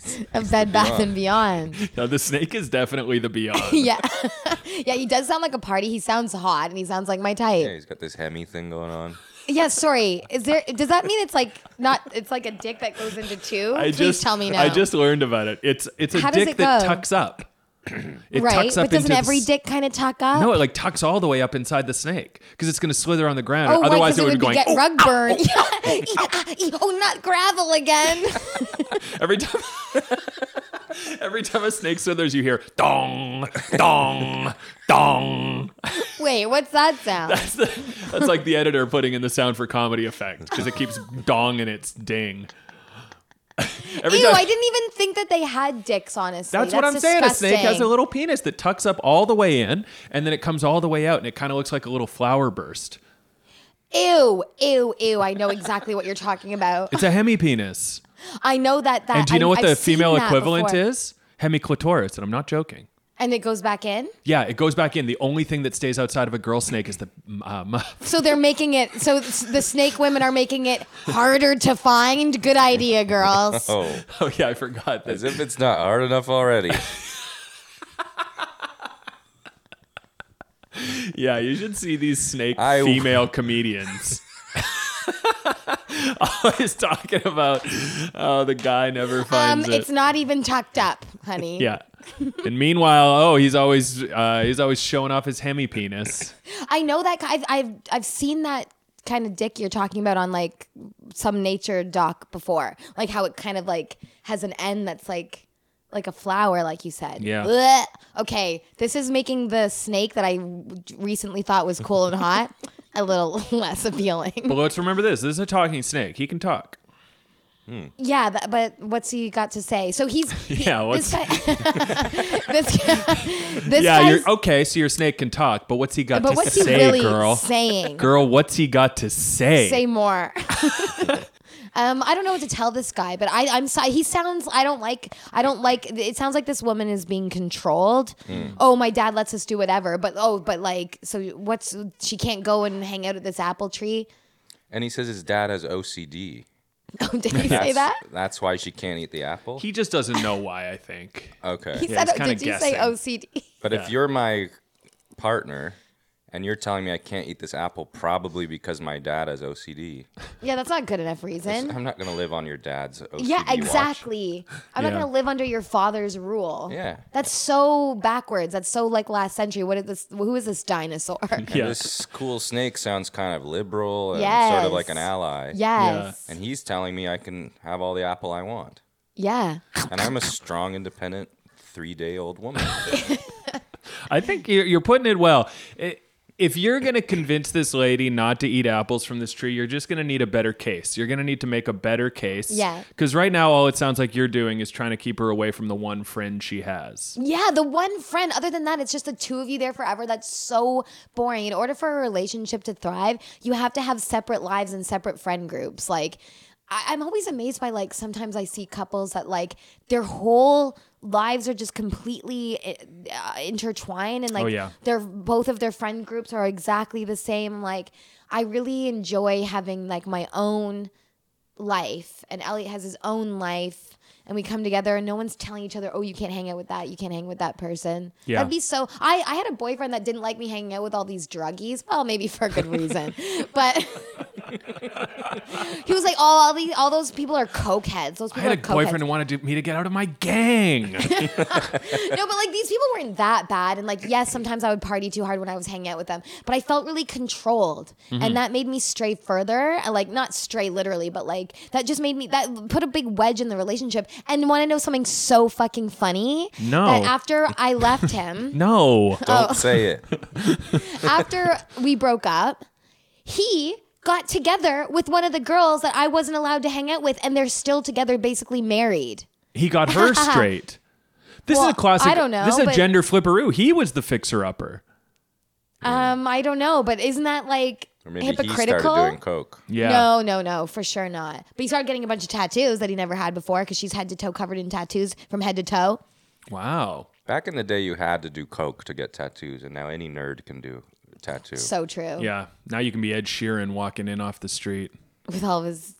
Speaker 2: of Bed Bath and Beyond.
Speaker 1: No, the snake is definitely the Beyond.
Speaker 2: Yeah. Yeah, he does sound like a party. He sounds hot and he sounds like my type.
Speaker 3: Yeah, he's got this Hemi thing going on.
Speaker 2: Yeah, sorry. Is there does that mean it's like not it's like a dick that goes into two?
Speaker 1: I
Speaker 2: Please
Speaker 1: just
Speaker 2: tell me no.
Speaker 1: I just learned about it. It's it's a
Speaker 2: How does
Speaker 1: dick
Speaker 2: it
Speaker 1: that
Speaker 2: go?
Speaker 1: tucks up. It
Speaker 2: right,
Speaker 1: tucks up
Speaker 2: but doesn't
Speaker 1: into
Speaker 2: every
Speaker 1: the,
Speaker 2: dick kind of tuck up?
Speaker 1: No, it like tucks all the way up inside the snake because it's going to slither on the ground.
Speaker 2: Oh,
Speaker 1: Otherwise,
Speaker 2: right, 'cause
Speaker 1: it would
Speaker 2: would
Speaker 1: be going.
Speaker 2: get
Speaker 1: "Oh,
Speaker 2: rug burn. Oh, not gravel again.
Speaker 1: Every time, every time a snake slithers, you hear dong, dong, dong.
Speaker 2: Wait, what's that sound?
Speaker 1: That's, the, that's like the editor putting in the sound for comedy effect because it keeps dong in its ding. Every
Speaker 2: Ew,
Speaker 1: time,
Speaker 2: I didn't even think that they had dicks, honestly.
Speaker 1: that's, what I'm saying. A snake has a
Speaker 2: disgusting.
Speaker 1: little penis that tucks up all the way in, and then it comes all the way out, and it kind of looks like a little flower burst.
Speaker 2: Ew, ew, ew. I know exactly what you're talking about.
Speaker 1: It's a hemipenis.
Speaker 2: I know that that.
Speaker 1: And do you know
Speaker 2: I,
Speaker 1: what the
Speaker 2: I've seen
Speaker 1: female
Speaker 2: that
Speaker 1: equivalent
Speaker 2: before.
Speaker 1: is? Hemiclitoris, and I'm not joking.
Speaker 2: And it goes back in?
Speaker 1: Yeah, it goes back in. The only thing that stays outside of a girl snake is the um,
Speaker 2: So they're making it, so s- the snake women are making it harder to find. Good idea, girls.
Speaker 3: Oh,
Speaker 1: Oh yeah, I forgot
Speaker 3: as
Speaker 1: that.
Speaker 3: if it's not hard enough already.
Speaker 1: Yeah, you should see these snake
Speaker 3: I-
Speaker 1: female comedians. Always talking about oh the guy never
Speaker 2: Um,
Speaker 1: finds
Speaker 2: it's
Speaker 1: it.
Speaker 2: not even tucked up, honey.
Speaker 1: Yeah. And meanwhile, oh, he's always uh, he's always showing off his hemi penis.
Speaker 2: I know that. I've, I've, I've seen that kind of dick you're talking about on like some nature doc before. Like how it kind of like has an end that's like like a flower, like you said.
Speaker 1: Yeah.
Speaker 2: Blech. Okay, this is making the snake that I recently thought was cool and hot a little less appealing.
Speaker 1: But let's remember this: this is a talking snake. He can talk.
Speaker 2: Yeah, that, but what's he got to say? So he's he,
Speaker 1: Yeah, what's-
Speaker 2: this guy. this guy, this
Speaker 1: Yeah,
Speaker 2: guy's,
Speaker 1: you're okay. So your snake can talk, but what's he got
Speaker 2: but
Speaker 1: to
Speaker 2: what's he
Speaker 1: say,
Speaker 2: really
Speaker 1: girl?
Speaker 2: saying?
Speaker 1: Girl, what's he got to say?
Speaker 2: Say more. um, I don't know what to tell this guy, but I, I'm sorry. He sounds. I don't like. I don't like. It sounds like this woman is being controlled. Oh, my dad lets us do whatever, but oh, but like, so what's? She can't go and hang out at this apple tree.
Speaker 3: And he says his dad has O C D.
Speaker 2: Oh, did he say
Speaker 3: That's,
Speaker 2: that?
Speaker 3: that's why she can't eat the apple?
Speaker 1: He just doesn't know why. I think.
Speaker 3: Okay.
Speaker 2: He
Speaker 1: Yeah,
Speaker 2: said.
Speaker 1: he's kinda
Speaker 2: Did you say
Speaker 1: guessing.
Speaker 2: O C D?
Speaker 3: But
Speaker 1: Yeah.
Speaker 3: if you're my partner and you're telling me I can't eat this apple probably because my dad has O C D,
Speaker 2: Yeah, that's not good enough reason.
Speaker 3: I'm not going to live on your dad's O C D
Speaker 2: Yeah,
Speaker 3: watch.
Speaker 2: exactly. I'm
Speaker 1: Yeah.
Speaker 2: not gonna live under your father's rule.
Speaker 3: Yeah.
Speaker 2: That's so backwards. That's so like last century. What is this? Who is this dinosaur?
Speaker 1: Yeah.
Speaker 3: This cool snake sounds kind of liberal and sort
Speaker 2: Yes.
Speaker 3: of like an ally.
Speaker 2: Yes.
Speaker 3: And he's telling me I can have all the apple I want.
Speaker 2: Yeah.
Speaker 3: And I'm a strong, independent, three-day-old woman.
Speaker 1: I think you're, you're putting it well. It, if you're going to convince this lady not to eat apples from this tree, you're just going to need a better case. You're going to need to make a better case.
Speaker 2: Yeah.
Speaker 1: Because right now, all it sounds like you're doing is trying to keep her away from the one friend she has.
Speaker 2: Yeah, the one friend. Other than that, it's just the two of you there forever. That's so boring. In order for a relationship to thrive, you have to have separate lives and separate friend groups. Like, I, I'm always amazed by like sometimes I see couples that like their whole lives are just completely uh, intertwined and like
Speaker 1: Oh, yeah.
Speaker 2: their both of their friend groups are exactly the same. Like, I really enjoy having like my own life, and Elliot has his own life. And we come together and no one's telling each other, oh, you can't hang out with that. You can't hang with that person.
Speaker 1: Yeah.
Speaker 2: That'd be so. I, I had a boyfriend that didn't like me hanging out with all these druggies. Well, maybe for a good reason. But he was like, oh, all these, all those people are coke heads. Those
Speaker 1: I
Speaker 2: people
Speaker 1: had
Speaker 2: are
Speaker 1: a
Speaker 2: coke
Speaker 1: boyfriend
Speaker 2: heads.
Speaker 1: who wanted to- me to get out of my gang.
Speaker 2: No, but like these people weren't that bad. And like, yes, sometimes I would party too hard when I was hanging out with them, but I felt really controlled.
Speaker 1: Mm-hmm.
Speaker 2: And that made me stray further. And like, not stray literally, but like that just made me, that put a big wedge in the relationship. And want to know something so fucking funny?
Speaker 1: No.
Speaker 2: That after I left him,
Speaker 1: No.
Speaker 3: Don't say it.
Speaker 2: after we broke up, he got together with one of the girls that I wasn't allowed to hang out with. And they're still together, basically married.
Speaker 1: He got her straight. This
Speaker 2: Well,
Speaker 1: is a classic.
Speaker 2: I don't know,
Speaker 1: This is a
Speaker 2: but-
Speaker 1: gender flipperoo. He was the fixer-upper.
Speaker 2: Um, I don't know, but isn't that like
Speaker 3: Or maybe
Speaker 2: hypocritical?
Speaker 3: he started doing coke.
Speaker 1: Yeah.
Speaker 2: No, no, no, for sure not. But he started getting a bunch of tattoos that he never had before because she's head to toe covered in tattoos from head to toe.
Speaker 1: Wow.
Speaker 3: Back in the day, you had to do coke to get tattoos, and now any nerd can do a tattoo.
Speaker 2: So true.
Speaker 1: Yeah. Now you can be Ed Sheeran walking in off the street.
Speaker 2: With all of his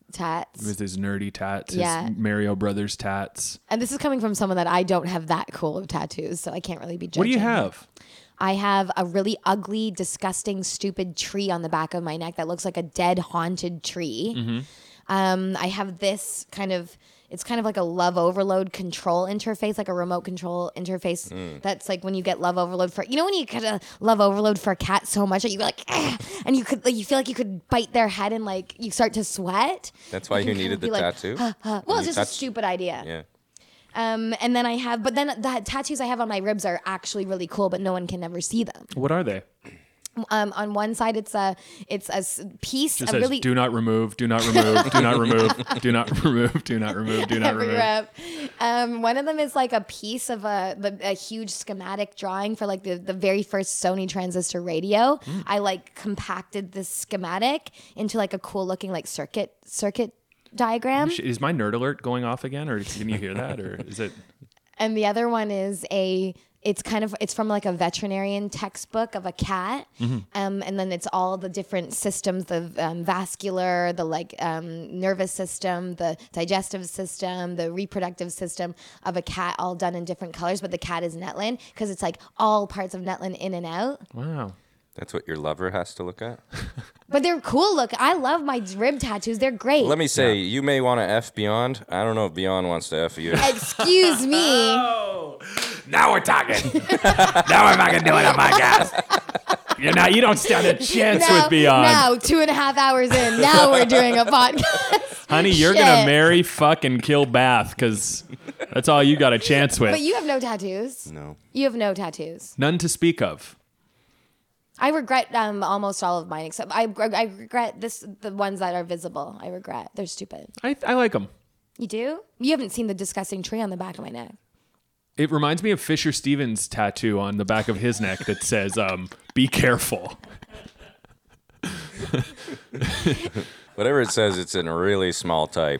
Speaker 2: tats.
Speaker 1: With his nerdy tats,
Speaker 2: Yeah.
Speaker 1: his Mario Brothers tats.
Speaker 2: And this is coming from someone that I don't have that cool of tattoos, so I can't really be judging.
Speaker 1: What do you have?
Speaker 2: I have a really ugly, disgusting, stupid tree on the back of my neck that looks like a dead, haunted tree.
Speaker 1: Mm-hmm.
Speaker 2: Um, I have this kind of, it's kind of like a love overload control interface, like a remote control interface.
Speaker 3: Mm.
Speaker 2: That's like when you get love overload for, you know, when you kind of love overload for a cat so much that you like, "Ugh," and you could, like, you feel like you could bite their head and like you start to sweat.
Speaker 3: That's why
Speaker 2: You
Speaker 3: you
Speaker 2: can
Speaker 3: needed the
Speaker 2: kind of
Speaker 3: tattoo?
Speaker 2: be like, "Huh, huh." Well,
Speaker 3: You
Speaker 2: it's just a
Speaker 3: touch-
Speaker 2: stupid idea.
Speaker 3: Yeah.
Speaker 2: Um, and then I have, but then the tattoos I have on my ribs are actually really cool, but no one can ever see them.
Speaker 1: What are they?
Speaker 2: Um, on one side, it's a it's a s- piece,
Speaker 1: Just
Speaker 2: a
Speaker 1: says,
Speaker 2: really
Speaker 1: do not remove, do not remove, do not remove, do not remove, do not remove, do not
Speaker 2: every
Speaker 1: remove.
Speaker 2: rep. Um, one of them is like a piece of a the, a huge schematic drawing for like the, the very first Sony transistor radio.
Speaker 1: Mm.
Speaker 2: I like compacted this schematic into like a cool looking like circuit circuit diagram.
Speaker 1: Is my nerd alert going off again, or can you hear that, or is it?
Speaker 2: And the other one is a it's kind of it's from like a veterinarian textbook of a cat,
Speaker 1: Mm-hmm.
Speaker 2: um, and then it's all the different systems, the um, vascular, the like um, nervous system, the digestive system, the reproductive system of a cat, all done in different colors. But the cat is Netland because it's like all parts of Netland in and out.
Speaker 1: Wow.
Speaker 3: That's what your lover has to look at?
Speaker 2: But they're cool. Look, I love my rib tattoos. They're great.
Speaker 3: Let me say, you may want to F Beyond. I don't know if Beyond wants to F you.
Speaker 2: Excuse me.
Speaker 1: Oh, now we're talking. Now we're fucking doing a podcast. You're not. You don't stand a chance
Speaker 2: now,
Speaker 1: with Beyond,
Speaker 2: now, two and a half hours in, now we're doing a podcast.
Speaker 1: honey. You're gonna
Speaker 2: Shit.
Speaker 1: marry, fuck, and kill Bath because that's all you got a chance with.
Speaker 2: But you have no tattoos.
Speaker 3: No.
Speaker 2: You have no tattoos.
Speaker 1: None to speak of.
Speaker 2: I regret um, almost all of mine, except I, I regret this the ones that are visible. I regret they're stupid.
Speaker 1: I I like them.
Speaker 2: You do? You haven't seen the disgusting tree on the back of my neck.
Speaker 1: It reminds me of Fisher Stevens' tattoo on the back of his neck that says, um, "Be careful."
Speaker 3: Whatever it says, it's in a really small type.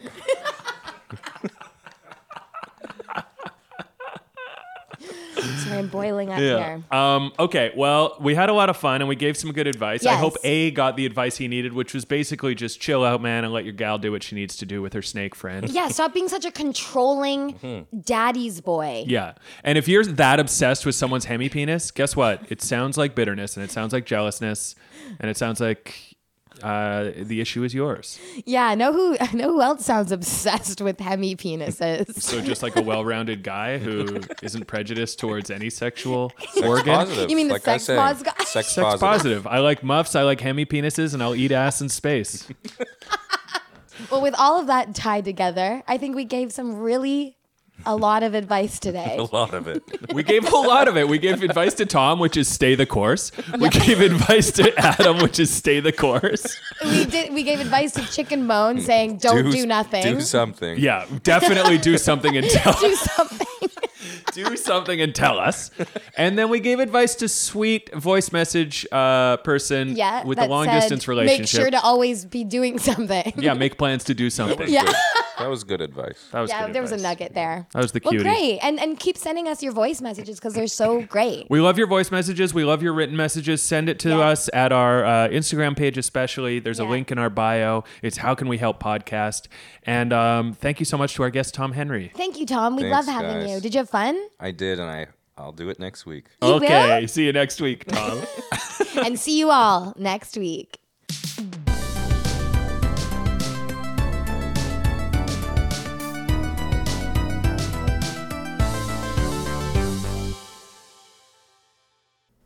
Speaker 2: Sorry, I'm boiling up
Speaker 1: Yeah.
Speaker 2: here.
Speaker 1: Um, okay. Well, we had a lot of fun and we gave some good advice. I
Speaker 2: Yes.
Speaker 1: hope A got the advice he needed, which was basically just chill out, man, and let your gal do what she needs to do with her snake friend.
Speaker 2: Yeah, stop being such a controlling daddy's boy.
Speaker 1: Yeah. And if you're that obsessed with someone's hemi penis, guess what? It sounds like bitterness and it sounds like jealousness and it sounds like uh, the issue is yours.
Speaker 2: Yeah, I know who I know who else sounds obsessed with hemi penises.
Speaker 1: So just like a well-rounded guy who isn't prejudiced towards any sexual
Speaker 3: Sex
Speaker 1: organ.
Speaker 3: positive.
Speaker 2: You mean the
Speaker 3: like I
Speaker 2: sex
Speaker 3: say.
Speaker 2: pos guy?
Speaker 3: Sex,
Speaker 1: Sex
Speaker 3: positive.
Speaker 1: positive. I like muffs. I like hemi penises, and I'll eat ass in space.
Speaker 2: Well, with all of that tied together, I think we gave some really a lot of advice today.
Speaker 3: A lot of it.
Speaker 1: We gave a lot of it. We gave advice to Tom, which is stay the course. We gave advice to Adam, which is stay the course.
Speaker 2: we did. We gave advice to Chicken Bone, saying don't do, nothing.
Speaker 3: Do something.
Speaker 1: Yeah, definitely do something and tell
Speaker 2: Do something.
Speaker 1: do something and tell us. And then we gave advice to sweet voice message uh, person
Speaker 2: Yeah,
Speaker 1: with a
Speaker 2: that
Speaker 1: long
Speaker 2: said,
Speaker 1: distance relationship.
Speaker 2: Make sure to always be doing something.
Speaker 1: yeah, make plans to do something.
Speaker 2: Yeah.
Speaker 3: Good. That was good advice.
Speaker 1: That was
Speaker 2: Yeah,
Speaker 1: good
Speaker 2: there was a
Speaker 1: advice.
Speaker 2: nugget there.
Speaker 1: That was the
Speaker 2: Well,
Speaker 1: cutie.
Speaker 2: great, and and keep sending us your voice messages because they're so great.
Speaker 1: We love your voice messages. We love your written messages. Send it to
Speaker 2: Yeah.
Speaker 1: us at our uh, Instagram page, especially. There's a
Speaker 2: Yeah.
Speaker 1: link in our bio. It's How Can We Help Podcast. And um, thank you so much to our guest, Tom Henry.
Speaker 2: Thank you, Tom. We
Speaker 3: Thanks,
Speaker 2: love having
Speaker 3: guys.
Speaker 2: you. Did you have fun?
Speaker 3: I did, and I, I'll do it next week.
Speaker 2: You
Speaker 1: okay. See you next week, Tom.
Speaker 2: will? And see you all next week.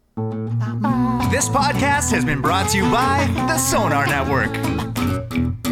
Speaker 5: This podcast has been brought to you by the Sonar Network.